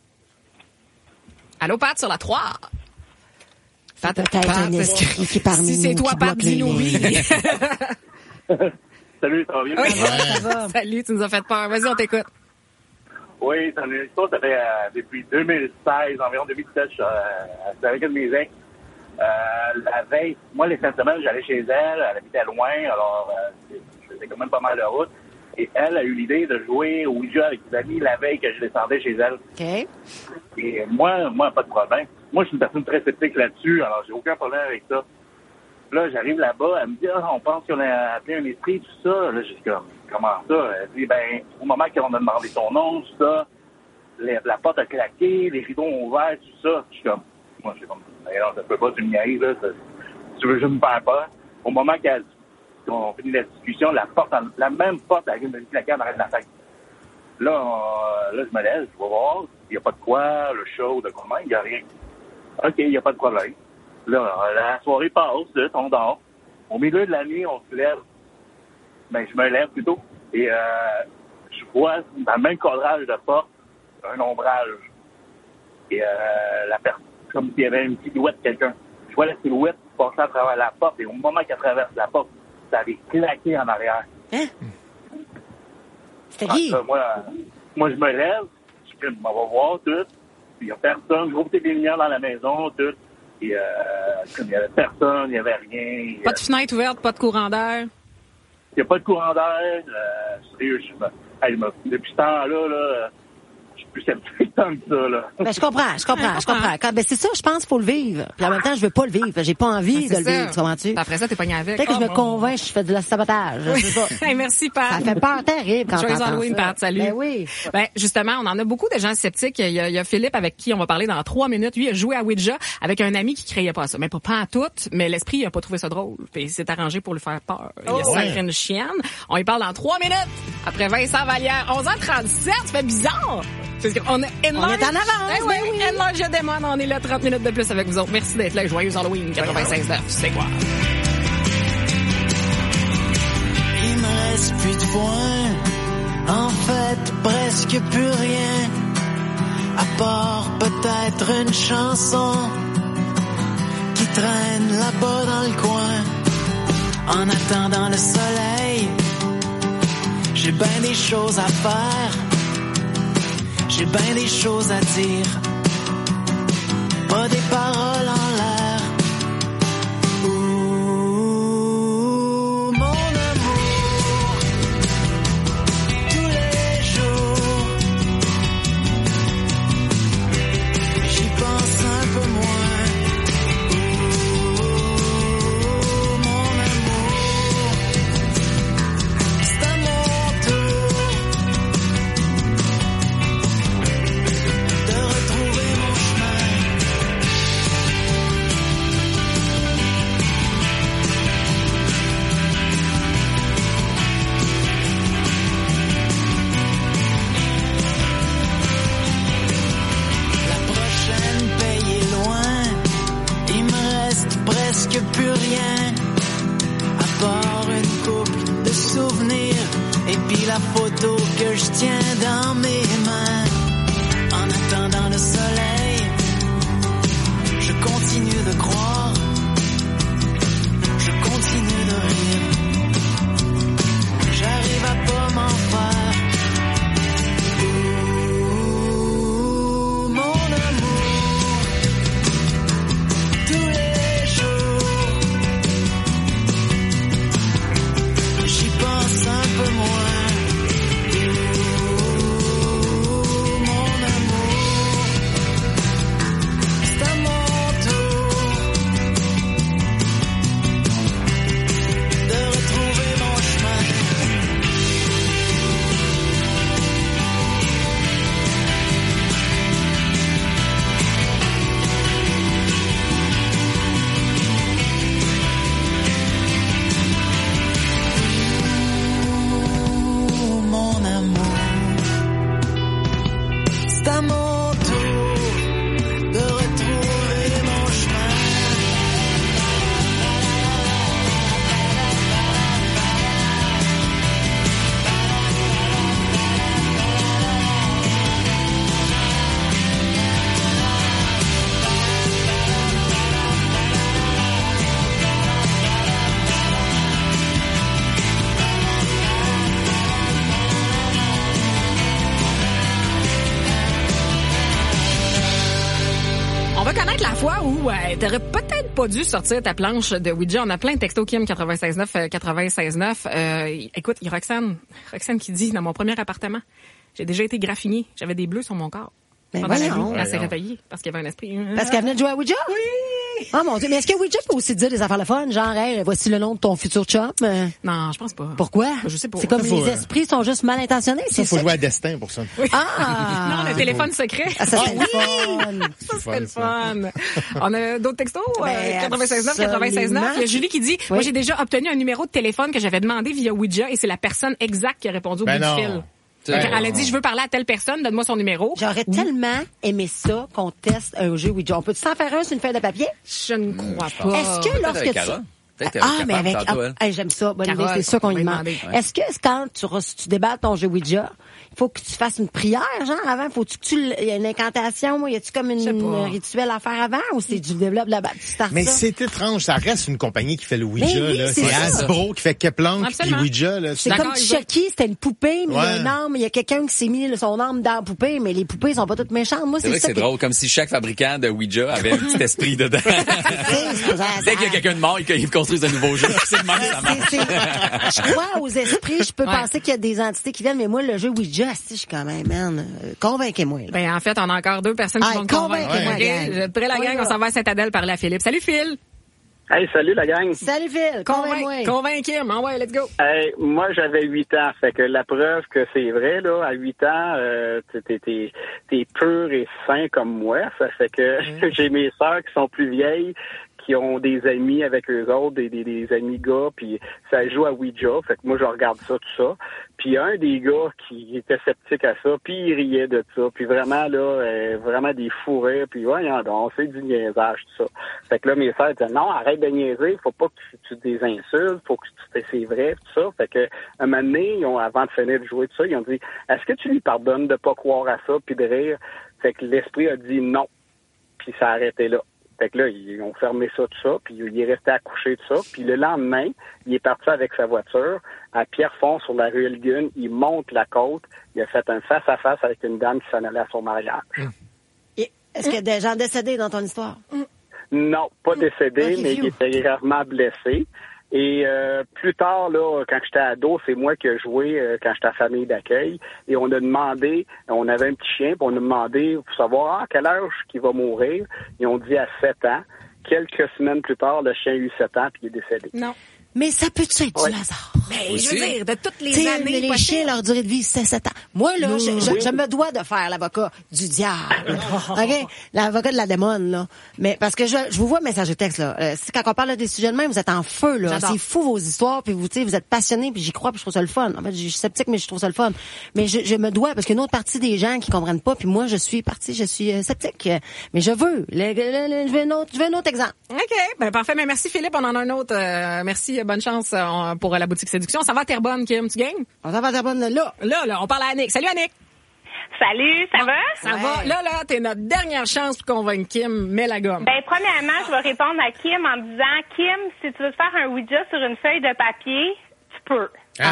Allô Pat sur la trois. Pat, Peut-être Pat, un esprit qui est parmi si c'est nous, toi, qui Pat, bloque les dis-nous oui. lignes. Salut, ça va bien? Oui. Ça va. Salut, tu nous as fait peur. Vas-y, on t'écoute. Oui, c'est une histoire, ça fait euh, depuis deux mille seize, environ deux mille dix-sept, je suis euh, avec une de mes ex. Euh, la veille, moi, les fins de semaine, j'allais chez elle, elle habitait loin, alors euh, je faisais quand même pas mal de route. Et elle a eu l'idée de jouer au Ouija avec ses amis la veille que je descendais chez elle. OK. Et moi, moi, pas de problème. Moi, je suis une personne très sceptique là-dessus, alors j'ai aucun problème avec ça. Là, j'arrive là-bas, elle me dit, ah, on pense qu'on a appelé un esprit, tout ça. Là, je suis comme, comment ça? Elle dit, ben, au moment qu'on a demandé son nom, tout ça, les- la porte a claqué, les rideaux ont ouvert, tout ça. Je suis comme, moi, je suis comme, ben, non, ça peut pas, tu me niaises, là. Ça- tu veux juste me faire peur. Au moment qu'on finit la discussion, la porte, en- la même porte, elle vient de claquer en arrière de la tête. Là, on, là, je me lève, je vais voir, il n'y a pas de quoi, le show, de comment, il n'y a rien. OK, il n'y a pas de problème. Là, la soirée passe, là, on dort. Au milieu de la nuit, on se lève. Ben, je me lève plutôt. Et euh, je vois, dans le même cadrage de porte, un ombrage. Et euh, la personne, comme s'il y avait une silhouette de quelqu'un. Je vois la silhouette passer à travers la porte, et au moment qu'elle traverse la porte, ça avait claqué en arrière. Hein? C'était qui? Ah, moi, moi, je me lève, je m'en vais voir tout. Il n'y a personne. Je vois des lumières dans la maison, tout. Et euh, il n'y avait personne, il n'y avait rien. Pas de fenêtre ouverte, pas de courant d'air. Il n'y a pas de courant d'air. Euh, sérieux, je me, hey, je me, depuis ce temps-là, là, je suis plus sceptique tant que ça, là. Ben, je comprends, je comprends, je comprends. Quand, ben, c'est ça, je pense qu'il faut le vivre. Puis en même temps, je veux pas le vivre. J'ai pas envie ben, de le vivre, tu comprends-tu? Après ça, t'es pogné avec. Peut-être que oh, je me bon. convainc, je fais de la sabotage. Je sais pas. Hey, merci, Pat. Ça fait peur terrible quand Joyeux t'entends Halloween, ça. Pat. Salut. Ben oui. Ben, justement, on en a beaucoup de gens sceptiques. Il y, a, il y a Philippe avec qui on va parler dans trois minutes. Lui, il a joué à Ouija avec un ami qui créait pas ça. Mais pas, pas à tout, mais l'esprit, il a pas trouvé ça drôle. Puis il s'est arrangé pour lui faire peur. Il a Oh, sacré ouais. une chienne. On y parle dans trois minutes. Après Vincent Vallière, onze heures trente-sept, ça fait bizarre. Parce qu'on est, On est en avance, Ben oui, ben oui. Enlarge your Demon, on est là trente minutes de plus avec vous autres. Merci d'être là. Joyeux Halloween quatre-vingt-seize neuf. C'est quoi? Il me reste plus de points, en fait presque plus rien, à part peut-être une chanson qui traîne là-bas dans le coin. En attendant le soleil, j'ai ben des choses à faire, j'ai ben des choses à dire, pas des paroles en l'air. Ouh, mon amour, tous les jours, j'y pense un peu moins. Ouh, mon amour, c'est à mon tour de retrouver mon chemin. La prochaine paye est loin, il me reste presque plus rien, à part une couple de souvenirs et puis la photo que je tiens dans mes mains. En attendant le soleil, je continue de croire, je continue de rire, j'arrive à pas m'en faire. Ouh, mon amour, tous les jours, j'y pense un peu moins. Ouh, mon amour, c'est à mon tour de retrouver mon chemin. Ouh, mon amour, c'est à mon tour de retrouver mon chemin. On va connaître la fois où euh, t'aurais peut-être pas dû sortir ta planche de Ouija. On a plein de textos Kim quatre-vingt-seize neuf euh, quatre-vingt-seize neuf. Euh, écoute, il y a Roxane, Roxane qui dit, dans mon premier appartement, j'ai déjà été graffinée. J'avais des bleus sur mon corps. Ben Pendant la voyons. nuit, elle s'est Voyons. réveillée parce qu'il y avait un esprit. Parce qu'elle venait de jouer à Ouija? Oui! Oh mon Dieu, mais est-ce que Ouija peut aussi dire des affaires le fun? Genre, hey, voici le nom de ton futur chum? Euh, Non, je pense pas. Pourquoi? Je sais pas. C'est comme Ça, faut, les euh, esprits sont juste mal intentionnés, Ça, c'est faut ça? jouer à destin pour ça. Ah! Non, le téléphone secret. Ah, ça, c'est oui! le fun! Ça, c'est le fun. On a d'autres textos? Ben, euh, quatre-vingt-seize neuf quatre-vingt-seize neuf. Il y a Julie qui dit, moi, j'ai déjà obtenu un numéro de téléphone que j'avais demandé via Ouija et c'est la personne exacte qui a répondu au Ben bout non. du fil. Ben, elle a dit, je veux parler à telle personne, donne-moi son numéro. J'aurais oui. tellement aimé ça qu'on teste un jeu Ouija. On peut-tu s'en faire un sur une feuille de papier? Je ne crois pas. Est-ce que lorsque tu... Peut-être ah, mais avec... tantôt, ah, hey, j'aime ça. Bonne idée, c'est ça qu'on lui demande. Ouais. Est-ce que quand tu, tu déballes ton jeu Ouija, il faut que tu fasses une prière, genre, avant? Faut-tu que tu... Il y a une incantation? Y a-tu comme une, une rituel à faire avant? Ou c'est du développe là-bas? Tu startes mais ça? c'est étrange. Ça reste une compagnie qui fait le Ouija, oui, là. C'est, c'est Hasbro qui fait Keplank puis Ouija, là. C'est comme Chucky, c'était une poupée, mais ouais. il y a une âme. Il y a quelqu'un qui s'est mis son âme dans la poupée, mais les poupées sont pas toutes méchantes. Moi, c'est, c'est vrai ça. Que c'est drôle, comme si chaque fabricant de Ouija avait un petit esprit dedans. Dès qu'il y a quelqu'un de mort, ils construisent un nouveau jeu. C'est même, ça marche. C'est, c'est, je crois aux esprits. Je peux ouais. penser qu'il y a des entités qui viennent, mais moi, le jeu Ouija, je suis quand même, man, euh, convainquez-moi. Là. Ben, en fait, on a encore deux personnes qui ah, vont te convaincre. Okay. Près la gang, on s'en va à Sainte-Adèle parler à Philippe. Salut, Phil. Hey, salut la gang. Salut Phil, convainc-moi. Convainc Kim, ah ouais, let's go. Hey, moi j'avais huit ans, fait que la preuve que c'est vrai, là, à huit ans, euh, t'es, t'es, t'es pur et sain comme moi, ça fait que mmh. j'ai mes sœurs qui sont plus vieilles, qui ont des amis avec eux autres, des, des, des amis gars, puis ça joue à Ouija, fait que moi je regarde ça, tout ça. Puis un des gars qui était sceptique à ça, puis il riait de ça, puis vraiment là, euh, vraiment des fous rires, puis voyons donc, c'est du niaisage, tout ça. Fait que là, mes sœurs disaient, non, arrête de niaiser, faut pas que tu, tu des insultes, faut que tu c'est vrai, tout ça. Fait que un moment donné, ils ont, avant de finir de jouer tout ça, ils ont dit, est-ce que tu lui pardonnes de pas croire à ça, puis de rire? Fait que l'esprit a dit non, puis ça a arrêté là. Fait que là, ils ont fermé ça, tout ça, puis il est resté accouché de ça. Puis le lendemain, il est parti avec sa voiture à Pierrefonds, sur la rue Elgin. Il monte la côte. Il a fait un face-à-face avec une dame qui s'en allait à son mariage. Et est-ce qu'il y a des gens décédés dans ton histoire? Non, pas décédés, okay, mais il était gravement blessé. Et euh, plus tard, là, quand j'étais ado, c'est moi qui ai joué euh, quand j'étais à famille d'accueil. Et on a demandé, on avait un petit chien, puis on a demandé pour savoir ah, à quel âge qu'il va mourir. Ils ont dit à sept ans. Quelques semaines plus tard, le chien a eu sept ans, puis il est décédé. Non. Mais ça peut-tu être ouais. du hasard? Mais je veux dire, de toutes les T'sais, années... Les chiens, leur durée de vie, c'est sept ans. Moi, là, je, je, je me dois de faire l'avocat du diable. OK? L'avocat de la démone, là. Mais parce que je, je vous vois message de texte, là. Euh, quand on parle de des sujets de même, vous êtes en feu, là. J'adore. C'est fou, vos histoires, puis vous, tu sais, vous êtes passionnés, puis j'y crois, puis je trouve ça le fun. En fait, je suis sceptique, mais je trouve ça le fun. Mais je, je me dois, parce qu'il y a une autre partie des gens qui comprennent pas, puis moi, je suis partie, je suis euh, sceptique. Mais je veux. Le, le, le, je veux un autre, je veux un autre exemple. OK. Ben, parfait. Mais merci, Philippe. On en a un autre. Euh, merci. Bonne chance. On, pour la boutique séduction. Ça va à Terrebonne, Kim? Tu gagnes? On s'en va à Terrebonne, là. Là, là, on parle à Annick. Salut, Annick. Salut, ça bon, va? Ça ouais. va. Là, là, t'es notre dernière chance pour convaincre Kim. Mets la gomme. Ben, premièrement, je vais répondre à Kim en disant, Kim, si tu veux faire un Ouija sur une feuille de papier, tu peux.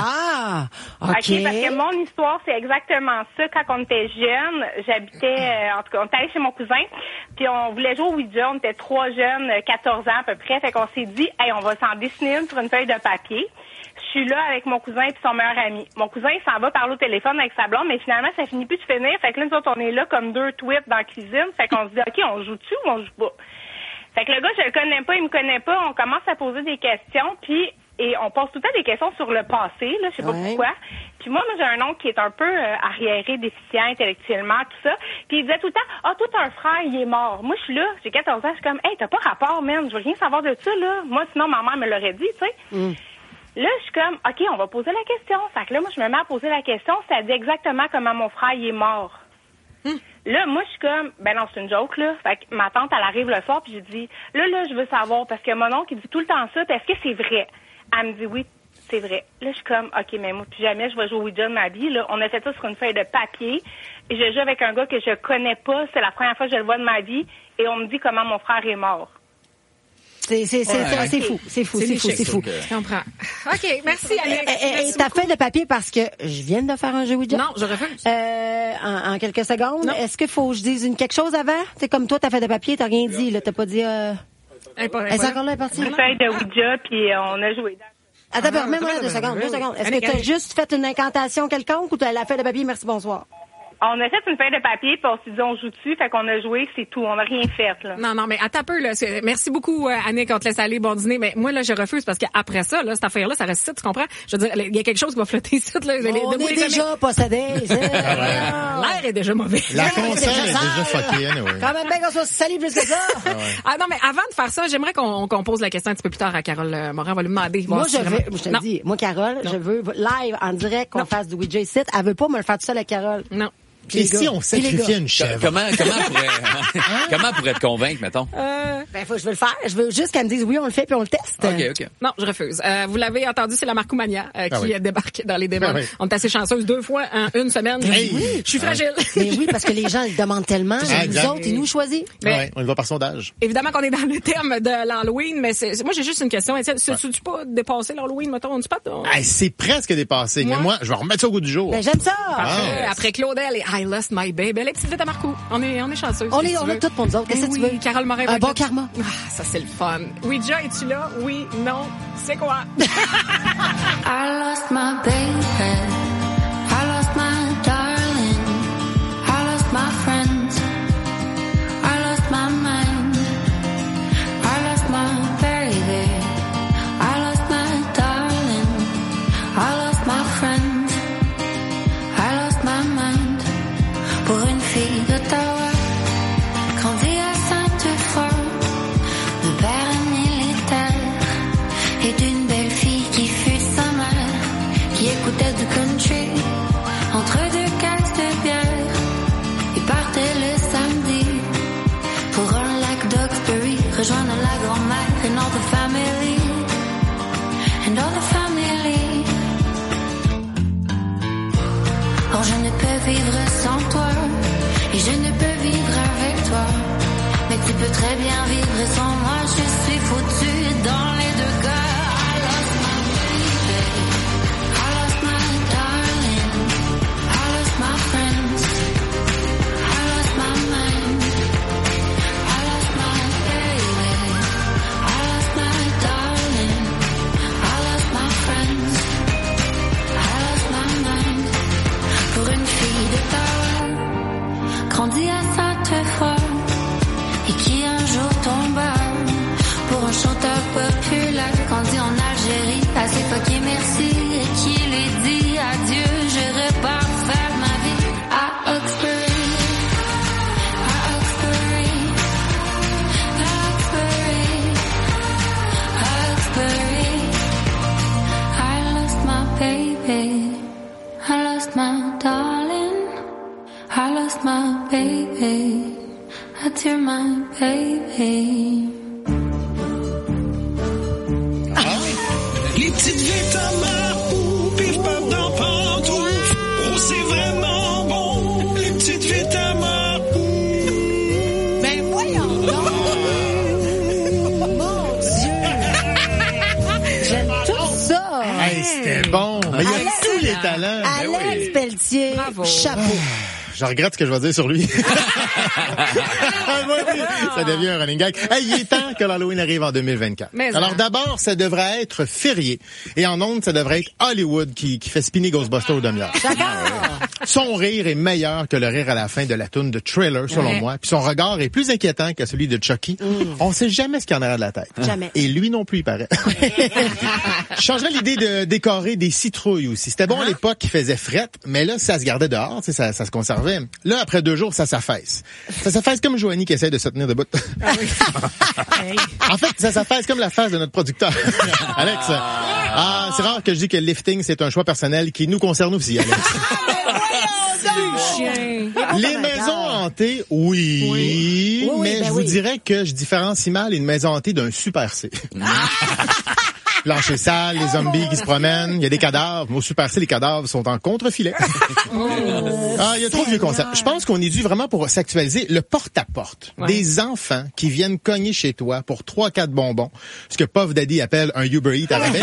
Ah, OK. OK, parce que mon histoire, c'est exactement ça. Quand on était jeunes, j'habitais, euh, en tout cas, on était allé chez mon cousin, puis on voulait jouer au Ouija. On était trois jeunes, quatorze ans à peu près. Fait qu'on s'est dit, hey, on va s'en dessiner une sur une feuille de papier. Je suis là avec mon cousin et son meilleur ami. Mon cousin, il s'en va parler au téléphone avec sa blonde, mais finalement, ça finit plus de finir. Fait que là, nous autres, on est là comme deux tweets dans la cuisine. Fait qu'on se dit, OK, on joue-tu ou on joue pas? Fait que le gars, je le connais pas, il me connaît pas. On commence à poser des questions, puis et on pose tout le temps des questions sur le passé, là, je sais pas ouais. pourquoi. Puis moi, moi, j'ai un oncle qui est un peu euh, arriéré, déficient intellectuellement, tout ça. Puis il disait tout le temps, ah, oh, toi, t'as un frère, il est mort. Moi, je suis là, j'ai quatorze ans, je suis comme, hey, t'as pas rapport, man, je veux rien savoir de ça, là. Moi, sinon, ma mère me l'aurait dit, tu sais. Mm. Là, je suis comme, OK, on va poser la question. Fait que là, moi, je me mets à poser la question, ça dit exactement comment mon frère, il est mort. Mm. Là, moi, je suis comme, ben non, c'est une joke, là. Fait que ma tante, elle arrive le soir, puis j'ai dit, là, là, je veux savoir, parce que mon oncle, il dit tout le temps ça, puis est-ce que c'est vrai? Elle me dit oui, c'est vrai. Là, je suis comme, OK, mais moi, plus jamais je vais jouer au Ouija de ma vie. Là, on a fait ça sur une feuille de papier. Et je joue avec un gars que je connais pas. C'est la première fois que je le vois de ma vie. Et on me dit comment mon frère est mort. C'est, c'est, c'est, ouais. c'est fou, c'est fou, c'est, c'est fou, c'est fou. Je comprends. OK, merci, Alex. Et, et ta feuille de papier, parce que je viens de faire un jeu Ouija. Non, je refuse. Euh, en, en quelques secondes. Non. Est-ce qu'il faut que je dise une, quelque chose avant? C'est comme toi, ta feuille de papier, t'as rien dit, là. T'as pas dit, euh... Elle est encore là, elle est partie? Une feuille de Ouija, puis on a joué. Attends, ah, remets-moi deux secondes, deux secondes. Est-ce que tu as juste fait une incantation quelconque ou tu as la feuille de papier, merci, bonsoir? On a fait une feuille de papier, puis on s'est dit, on joue dessus, fait qu'on a joué, c'est tout. On n'a rien fait, là. Non, non, mais attends un peu, là. C'est... Merci beaucoup, euh, Annick, on te laisse aller, bon dîner. Mais moi, là, je refuse parce qu'après ça, là, cette affaire-là, ça reste ici, tu comprends? Je veux dire, il y a quelque chose qui va flotter ici, là. Les, on est déjà possédés. L'air est déjà mauvais. La console est déjà fuckée, anyway. Quand même bien qu'on soit salé plus que ça. Ah, ouais. Ah non, mais avant de faire ça, j'aimerais qu'on, qu'on pose la question un petit peu plus tard à Carole Morin. On va lui demander. Moi, je veux, vraiment... je te non. dis, moi, Carole, non. je veux live, en direct, qu'on non. fasse du Ouija ici. Elle veut pas me le faire tout seul à Carole. Non. Et si on sacrifiait une chèvre? Comment, comment pourrait, hein? comment pourrait te convaincre, mettons? Euh, ben, faut que je veux le faire. Je veux juste qu'elle me dise oui, on le fait, puis on le teste. OK, OK. Non, je refuse. Euh, vous l'avez entendu, c'est la Marcoumania euh, qui ah oui. débarque dans les débats. Ah oui. On est assez chanceuse deux fois en une semaine. Hey. Oui, je suis fragile. Mais oui, parce que les gens le demandent tellement. Ah, nous autres, ils nous choisissent. Mais, ouais, on y va par sondage. Évidemment qu'on est dans le thème de l'Halloween, mais c'est, moi, j'ai juste une question. Est-ce que tu pas dépassé l'Halloween, mettons? On dit pas, hey, c'est presque dépassé. Moi? Mais moi, je vais remettre ça au goût du jour. Ben, j'aime ça. Après, ah. après Claudel et I Lost My Baby. Les petites vites à Marco. On est, on est chanceux. On est, on a toutes pour nous autres. Qu'est-ce que oui, tu veux? Carole Morin. Un bon karma. Ah, ça, c'est le fun. Ouija, es-tu là? Oui, non. C'est quoi? I lost my baby. I lost my darling. I lost my friends. I lost my mind. I lost my baby. I lost my darling. I lost my friends. I lost my mind. Pour une fille d'Ottawa, grandie à Sainte-Foy, de père militaire, et d'une belle fille qui fut sa mère, qui écoutait du country, entre deux caisses de bière, et partait le samedi, pour un lac d'Oxbury, rejoindre la grand-mère, and all the family, and all the family. Or je ne peux vivre sans toi, et je ne peux vivre avec toi, mais tu peux très bien vivre sans moi, je suis foutue dans les deux cas. I lost my baby, I lost my darling, I lost my friends, I lost my mind, I lost my baby, I lost my darling, I lost my friends, I lost my mind. Pour une fille de Tawa, grandie à Sainte-Foy, et qui un jour tomba pour un chanteur populaire, grandi en Algérie, assez fucké merci, et qui lui dit adieu, je repars faire ma vie à Oxbury, à Oxbury, à Oxbury, à Oxbury. I lost my baby, I lost my darling, I lost my baby, adieu my baby. Ah. Les petites vites à Marco, pif paf dans pantoufle, oh c'est vraiment bon, les petites vites à Marco. Ben voyons donc! Mon Dieu! J'aime tout ça! Hey, c'était bon! Mais il y a Alex, tous les talents! Alex Pelletier, bravo. chapeau! Je regrette ce que je vais dire sur lui. Ça devient un running gag. Hey, il est temps que l'Halloween arrive en deux mille vingt-quatre. Mais Alors hein. d'abord, ça devrait être férié. Et en ondes, ça devrait être Hollywood qui, qui fait spinner Ghostbusters au demi-heure. Son rire est meilleur que le rire à la fin de la toune de Thriller, selon ouais. moi. Puis son regard est plus inquiétant que celui de Chucky. Mm. On sait jamais ce qu'il y en aura de la tête. Jamais. Et lui non plus, il paraît. Je changerais l'idée de décorer des citrouilles aussi. C'était bon à l'époque qui faisait frette, mais là, ça se gardait dehors, tu sais, ça, ça se conservait. Là, après deux jours, ça s'affaisse. Ça s'affaisse comme Joanie qui essaie de se tenir debout. Ah oui. En fait, ça s'affaisse comme la face de notre producteur, Alex. Ah, c'est rare que je dis que le lifting, c'est un choix personnel qui nous concerne aussi, Alex. Les maisons hantées, oui, oui, oui mais ben je vous oui. dirais que je différencie mal une maison hantée d'un Super C. Plancher sale, les zombies qui se promènent, il y a des cadavres. Au Super C, les cadavres sont en contre-filet. Ah, il y a trop de vieux concepts. Je pense qu'on est dû vraiment pour s'actualiser le porte-à-porte. Ouais. Des enfants qui viennent cogner chez toi pour trois, quatre bonbons. Ce que Puff Daddy appelle un Uber Eats à rabais.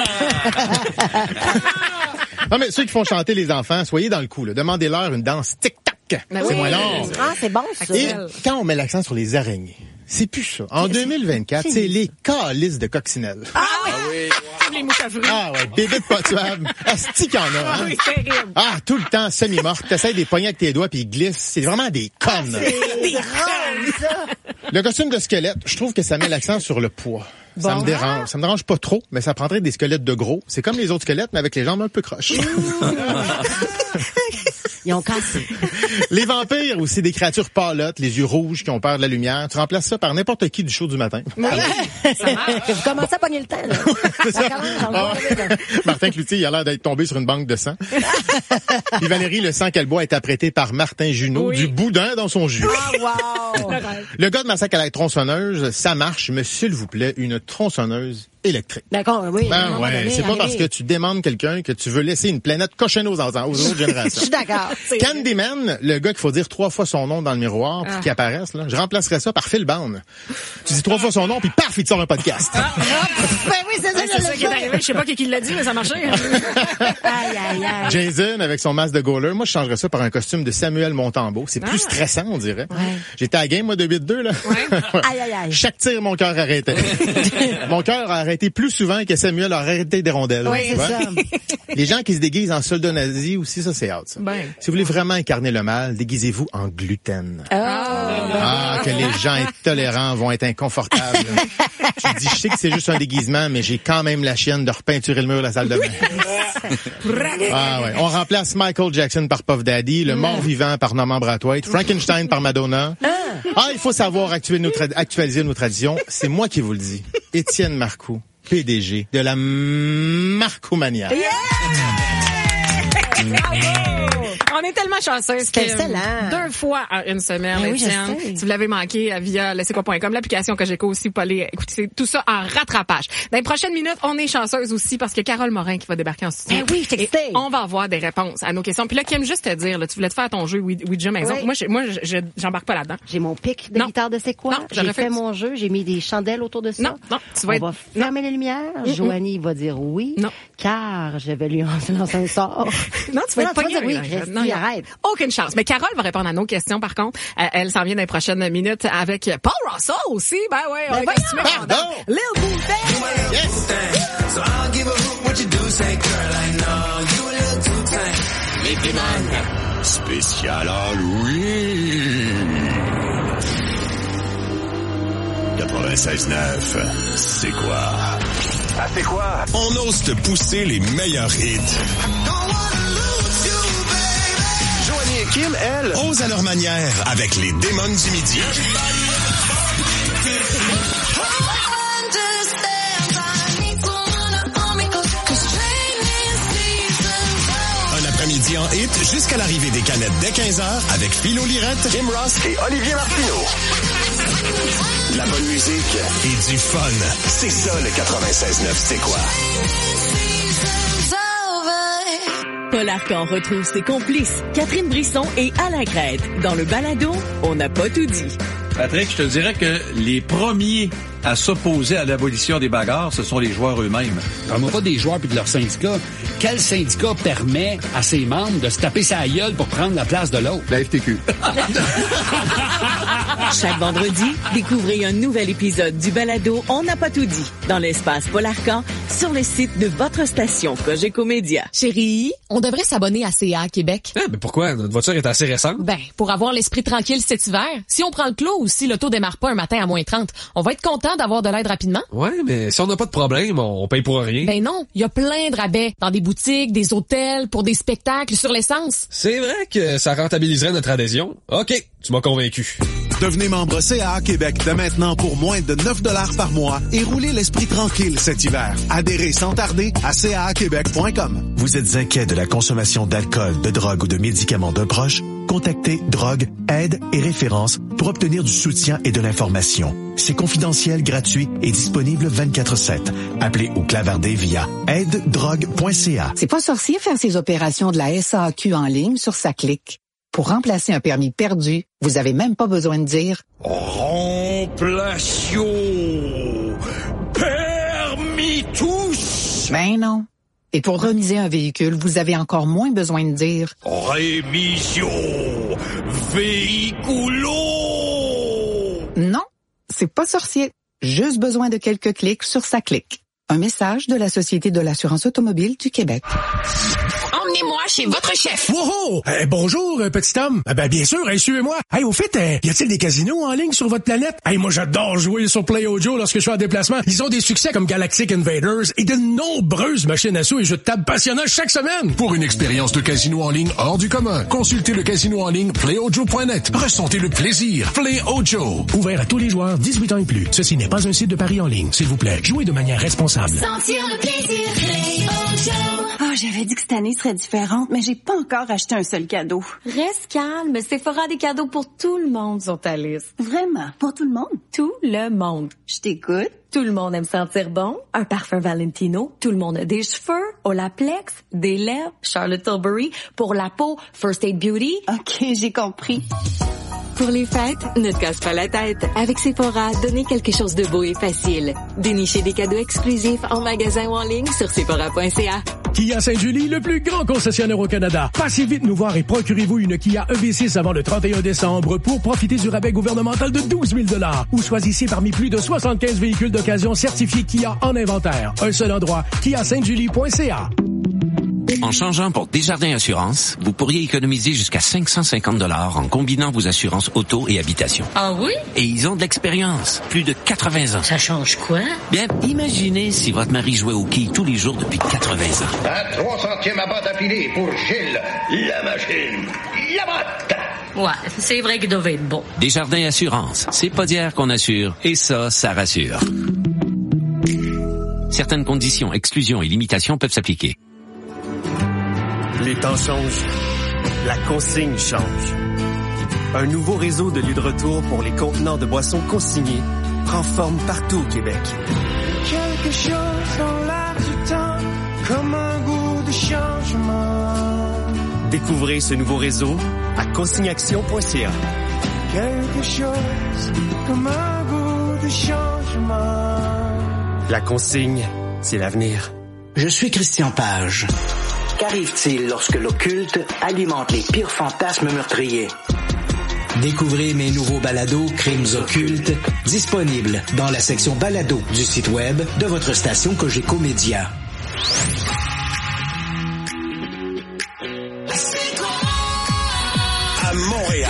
Non, mais ceux qui font chanter les enfants, soyez dans le coup, là. Demandez-leur une danse tic-tac. Mais c'est oui. moins long. Ah, c'est bon, ça. Et quand on met l'accent sur les araignées, c'est plus ça. En deux mille vingt-quatre, c'est les calices de coccinelle. Ah oui! tuables, les mouches à fruits. Ah ouais, bébé de pas tuable. Asti qu'il y en a. Ah Hein? oui, c'est terrible. Ah, tout le temps semi-morte. T'essayes de les pogner avec tes doigts puis ils glissent. C'est vraiment des connes. C'est drôle, ça. Le costume de squelette, je trouve que ça met l'accent sur le poids. Ça Bon. me dérange. Ça me dérange pas trop, mais ça prendrait des squelettes de gros. C'est comme les autres squelettes, mais avec les jambes un peu croches. Ils ont cassé. Les vampires aussi, des créatures pâlottes, les yeux rouges qui ont peur de la lumière. Tu remplaces ça par n'importe qui du show du matin. Oui, ça marche. Vous commencez à pogner le temps, là. C'est ça. commence, on Ah. va aller, Martin Cloutier, il a l'air d'être tombé sur une banque de sang. Puis Valérie, le sang qu'elle boit est apprêté par Martin Junot, Oui. du boudin dans son jus. Ah, wow! Le gars de Massacre à la tronçonneuse, ça marche, mais s'il vous plaît, une tronçonneuse électrique. D'accord, oui. à un Ben moment ouais, donné, c'est pas allez. parce que tu demandes quelqu'un que tu veux laisser une planète cochonneuse aux, aux autres Je générations. suis d'accord. Candyman, le gars qu'il faut dire trois fois son nom dans le miroir pour Ah. qu'il apparaisse, là, je remplacerais ça par Phil Bound. Tu dis trois fois son nom, puis paf, il te sort un podcast. Ben oui, c'est ça, Ben, c'est ça qui est arrivé. Je sais pas qui qui l'a dit, mais ça marchait. Aïe, aïe, aïe. Jason avec son masque de goaler, moi je changerais ça par un costume de Samuel Montembeau. C'est plus Ah. stressant, on dirait. J'étais à la game, moi, de huit deux, là. Ouais. Aïe, aïe, aïe. Chaque tir, mon cœur arrêtait. Mon cœur a arrêté plus souvent que Samuel a arrêté des rondelles. Oui, tu c'est vois? ça. Les gens qui se déguisent en soldats nazis aussi, ça c'est out, ça. Ben. Si vous voulez vraiment incarner le mal, déguisez-vous en gluten. Ah, que les gens intolérants vont être inconfortables. Je dis, je sais que c'est juste un déguisement, mais j'ai quand même la chienne de repeinturer le mur de la salle de bain. Ah ouais. On remplace Michael Jackson par Puff Daddy, le mort-vivant par Norman Brathwaite, Frankenstein par Madonna. Ah, il faut savoir actualiser nos, tra- actualiser nos traditions. C'est moi qui vous le dis. Étienne Marcoux, P D G de la Marcoumania. On est tellement chanceux. C'est excellent. Deux fois en une semaine, Ben oui, je Étienne. sais. Si vous l'avez manqué euh, via le c'est quoi point com, l'application Cogeco aussi, vous pouvez aller écouter c'est tout ça en rattrapage. Dans les prochaines minutes, on est chanceuse aussi parce que Carole Morin qui va débarquer en studio. Ben oui, je t'excite. Et on va avoir des réponses à nos questions. Puis là, Kim, juste te dire, là, tu voulais te faire ton jeu Ouija Ouija maison. Oui. Moi, je, moi, je, je- j'embarque pas là-dedans. J'ai mon pic de Non. guitare de c'est quoi? Non, j'aurais J'ai fait- fait mon jeu, j'ai mis des chandelles autour de ça. Non, non, tu vas On être- va fermer les lumières. Joanie va dire oui. Non. Car je vais lui lancer un sort. Non, tu vas être Non, pogné dire oui, avec- Christy, non, y a arrête. Aucune chance. Mais Carole va répondre à nos questions, par contre. Euh, elle s'en vient dans les prochaines minutes avec Paul Russell aussi. Ben ouais, on Ben est costumé voyons! pendant. Lil Boo Yes! So I'll give a hoot what you do, say girl, I know you a little too tame. Mickey Man. Spécial Halloween. quatre-vingt-seize neuf, c'est quoi? Ah, c'est quoi? On ose te pousser les meilleurs hits. Joanie et Kim, elle, Ose à leur manière avec les démons du midi. Un après-midi en hit jusqu'à l'arrivée des canettes dès quinze heures avec Philo Lirette, Jim Ross et Olivier Martineau. La bonne musique et du fun. c'est ça le quatre-vingt-seize neuf, c'est quoi? Paul Arcan retrouve ses complices, Catherine Brisson et Alain Crête. Dans le balado, on n'a pas tout dit. Patrick, je te dirais que les premiers à s'opposer à l'abolition des bagarres, ce sont les joueurs eux-mêmes. Parle-moi pas des joueurs puis de leur syndicat. Quel syndicat permet à ses membres de se taper sa gueule pour prendre la place de l'autre? La F T Q. Chaque vendredi, découvrez un nouvel épisode du balado On n'a pas tout dit dans l'espace Paul Arcan sur le site de votre station Cogeco Média. Chérie, on devrait s'abonner à C A Québec. Ah, mais pourquoi? Notre voiture est assez récente. Ben, pour avoir l'esprit tranquille cet hiver. Si on prend le clos ou si l'auto démarre pas un matin à moins trente, on va être content d'avoir de l'aide rapidement. Ouais, mais si on n'a pas de problème, on paye pour rien. Ben non, il y a plein de rabais dans des boutiques, des hôtels, pour des spectacles, sur l'essence. C'est vrai que ça rentabiliserait notre adhésion. OK, tu m'as convaincu. Devenez membre C A A Québec dès maintenant pour moins de neuf dollars par mois et roulez l'esprit tranquille cet hiver. Adhérez sans tarder à c a a québec point com. Vous êtes inquiet de la consommation d'alcool, de drogue ou de médicaments d'un proche? Contactez Drogue, Aide et Référence pour obtenir du soutien et de l'information. C'est confidentiel, gratuit et disponible vingt-quatre sept. Appelez ou clavardez via aide drogue point c a. C'est pas sorcier faire ses opérations de la S A Q en ligne sur sa clique. Pour remplacer un permis perdu, vous avez même pas besoin de dire Remplation. Permis tous. Ben non. Et pour remiser un véhicule, vous avez encore moins besoin de dire Rémission. Véhiculo. non. C'est pas sorcier. Juste besoin de quelques clics sur sa clique. Un message de la Société de l'assurance automobile du Québec. Emmenez-moi chez votre chef. Wow! Euh, bonjour, euh, petit homme. Euh, ben, bien sûr, hey, suivez-moi. Hey, au fait, euh, y a-t-il des casinos en ligne sur votre planète? Hey, moi, j'adore jouer sur PlayOjo lorsque je suis en déplacement. Ils ont des succès comme Galactic Invaders et de nombreuses machines à sous et jeux de table passionnants chaque semaine. Pour une expérience de casino en ligne hors du commun, consultez le casino en ligne playojo point net. Ressentez le plaisir. PlayOjo. Ouvert à tous les joueurs dix-huit ans et plus. Ceci n'est pas un site de paris en ligne. S'il vous plaît, jouez de manière responsable. Sentir le plaisir, PlayOjo. Oh, j'avais dit que cette année serait différente, mais j'ai pas encore acheté un seul cadeau. Reste calme, Sephora a des cadeaux pour tout le monde sur ta liste. Vraiment? Pour tout le monde? Tout le monde. Je t'écoute. Tout le monde aime sentir bon. Un parfum Valentino. Tout le monde a des cheveux. Olaplex. Des lèvres. Charlotte Tilbury. Pour la peau, First Aid Beauty. OK, j'ai compris. Pour les fêtes, ne te casse pas la tête. Avec Sephora, donnez quelque chose de beau et facile. Dénichez des cadeaux exclusifs en magasin ou en ligne sur sephora point c a. Kia Saint-Julie, le plus grand concessionnaire au Canada. Passez vite nous voir et procurez-vous une Kia E V six avant le trente et un décembre pour profiter du rabais gouvernemental de douze mille dollars. Ou choisissez parmi plus de soixante-quinze véhicules d'occasion certifiés Kia en inventaire. Un seul endroit, kia saint julie point c a. En changeant pour Desjardins Assurance, vous pourriez économiser jusqu'à cinq cent cinquante dollars en combinant vos assurances auto et habitation. Ah oui? Et ils ont de l'expérience, plus de quatre-vingts ans. Ça change quoi? Bien, imaginez si votre mari jouait au quilles tous les jours depuis quatre-vingts ans. Un trois centièmes à botte affilée pour Gilles, la machine, la botte. Ouais, c'est vrai qu'il devait être bon. Desjardins Assurance, c'est pas d'hier qu'on assure, et ça, ça rassure. Certaines conditions, exclusions et limitations peuvent s'appliquer. Les temps changent. La consigne change. Un nouveau réseau de lieux de retour pour les contenants de boissons consignés prend forme partout au Québec. Quelque chose dans l'air du temps, comme un goût de changement. Découvrez ce nouveau réseau à consignaction point c a. Quelque chose comme un goût de changement. La consigne, c'est l'avenir. Je suis Christian Page. Qu'arrive-t-il lorsque l'occulte alimente les pires fantasmes meurtriers? Découvrez mes nouveaux balados Crimes occultes, disponibles dans la section balado du site web de votre station Cogeco Média. À Montréal,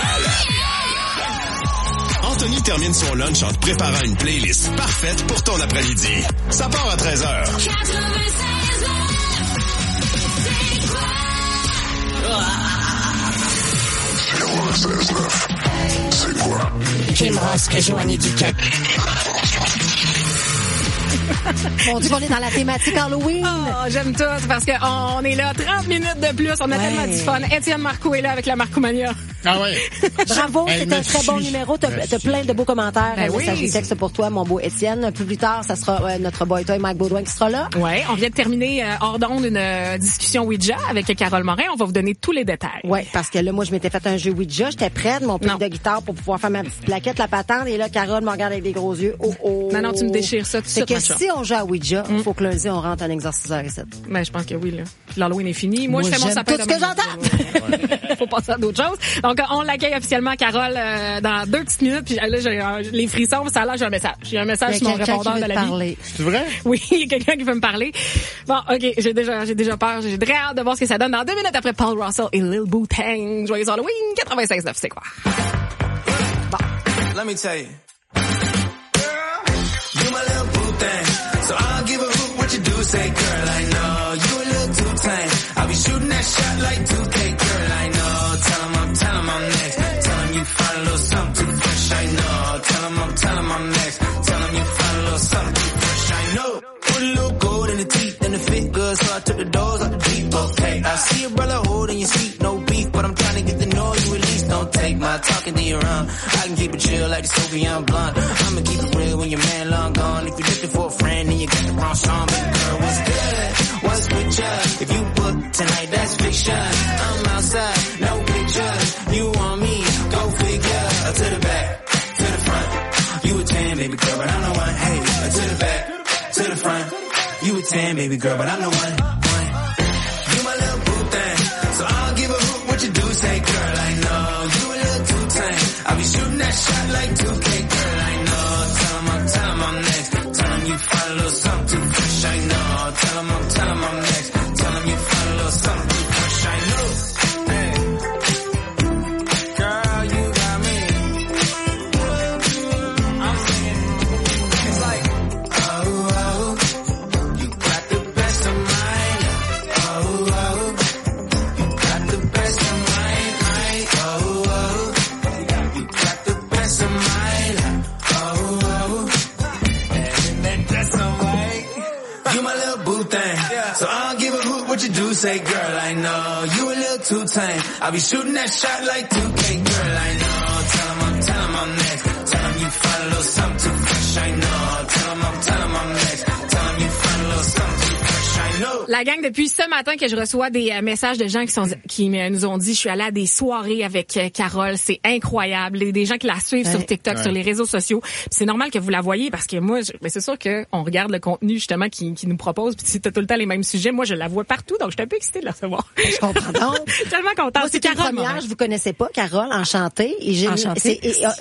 Anthony termine son lunch en te préparant une playlist parfaite pour ton après-midi. Ça part à treize heures. C'est quoi? Kim Ross que Joanie Duquette. Mon Dieu, on est dans la thématique Halloween. Oh, j'aime tout parce qu'on est là trente minutes de plus. On a ouais. tellement du fun. Étienne Marcoux est là avec la Marcoumania. Ah ouais. Bravo, hey, c'est un très bon numéro. T'as, t'as plein de beaux commentaires. Ben un oui. message de texte pour toi, mon beau Étienne. Plus, plus tard, ça sera euh, notre boy toy Mike Baudouin qui sera là. Ouais, on vient de terminer euh, hors d'onde une euh, discussion Ouija avec Carole Morin. On va vous donner tous les détails. Ouais, parce que là, moi, je m'étais fait un jeu Ouija. J'étais prête, mon pic de guitare pour pouvoir faire ma petite plaquette, la patente. Et là, Carole me regarde avec des gros yeux. Oh, oh. Non, non, tu me déchires ça tout de suite. C'est que si on joue à Ouija, il mm. faut que lundi, on rentre un exorciseur ici. Ben, je pense que oui, là. L'Halloween est fini. Moi, moi je fais mon sapin. Tout ce que j'entends. Faut passer à d'autres choses. Donc, on l'accueille officiellement, Carole, euh, dans deux petites minutes. Puis là, j'ai euh, les frissons. Ça là, j'ai un message. J'ai un message sur mon répondeur de la parler. vie. C'est vrai? Oui, il y a quelqu'un qui veut me parler. Bon, OK, j'ai déjà, j'ai déjà peur. J'ai très hâte de voir ce que ça donne dans deux minutes après Paul Russell et Lil Wu-Tang. Joyeux Halloween, quatre-vingt-seize neuf, c'est quoi? Bon. Let me tell you. You my little boo thing. So I'll give a hoot what you do. Say, girl, I know you a little too tame. I'll be shooting that shot like two K, girl, I know. Tell him I'm, tell him I'm next. Tell him you find a little something too fresh, I know. Tell him I'm, tell him I'm next. Tell him you find a little something too fresh, I know. Put a little gold in the teeth and the fit good, so I took the doors out the deep, okay. I see your brother holding your seat, no beef, but I'm trying to get to know you at least. Don't take my talking to your own. I can keep it chill like the Soviet blonde. I'ma keep it real when your man long gone. If you're looking for a friend, then you got the wrong song. Baby girl, what's good? What's with ya? If you book tonight, that's fiction. I'm outside, no pictures. You want me? Go figure. To the back, to the front. You a ten, baby girl, but I'm the one. Hey, to the back, to the front. You a ten, baby girl, but I'm the one. one. You my little boo thing, so I'll give a hoot what you do. Say, girl, I know you a little too tame. I'll be shooting that shot like two K, girl, I know. Tell him I'm, tell him I'm next. Tell him you find a little something too fresh, I what you do, say, girl, I know you a little too tame. I'll be shooting that shot like two K, girl, I know. Tell him I'm, tell him I'm next. Tell him you find a little something too fresh, I know. Tell him I'm, tell him I'm next. Tell him you find a little something too fresh, I know. La gang, depuis ce matin que je reçois des euh, messages de gens qui sont qui me, nous ont dit, je suis allée à des soirées avec euh, Carole, c'est incroyable. Des, des gens qui la suivent ouais. sur TikTok, ouais. sur les réseaux sociaux. Puis c'est normal que vous la voyez parce que moi, je, ben c'est sûr que on regarde le contenu justement qui, qui nous propose. Puis c'est tout le temps les mêmes sujets. Moi, je la vois partout, donc je suis un peu excitée de la recevoir. Je comprends donc. Tellement contente. Moi, c'est Carole. Première, je vous connaissais pas, Carole, enchantée. Et j'ai enchantée. C'est, et,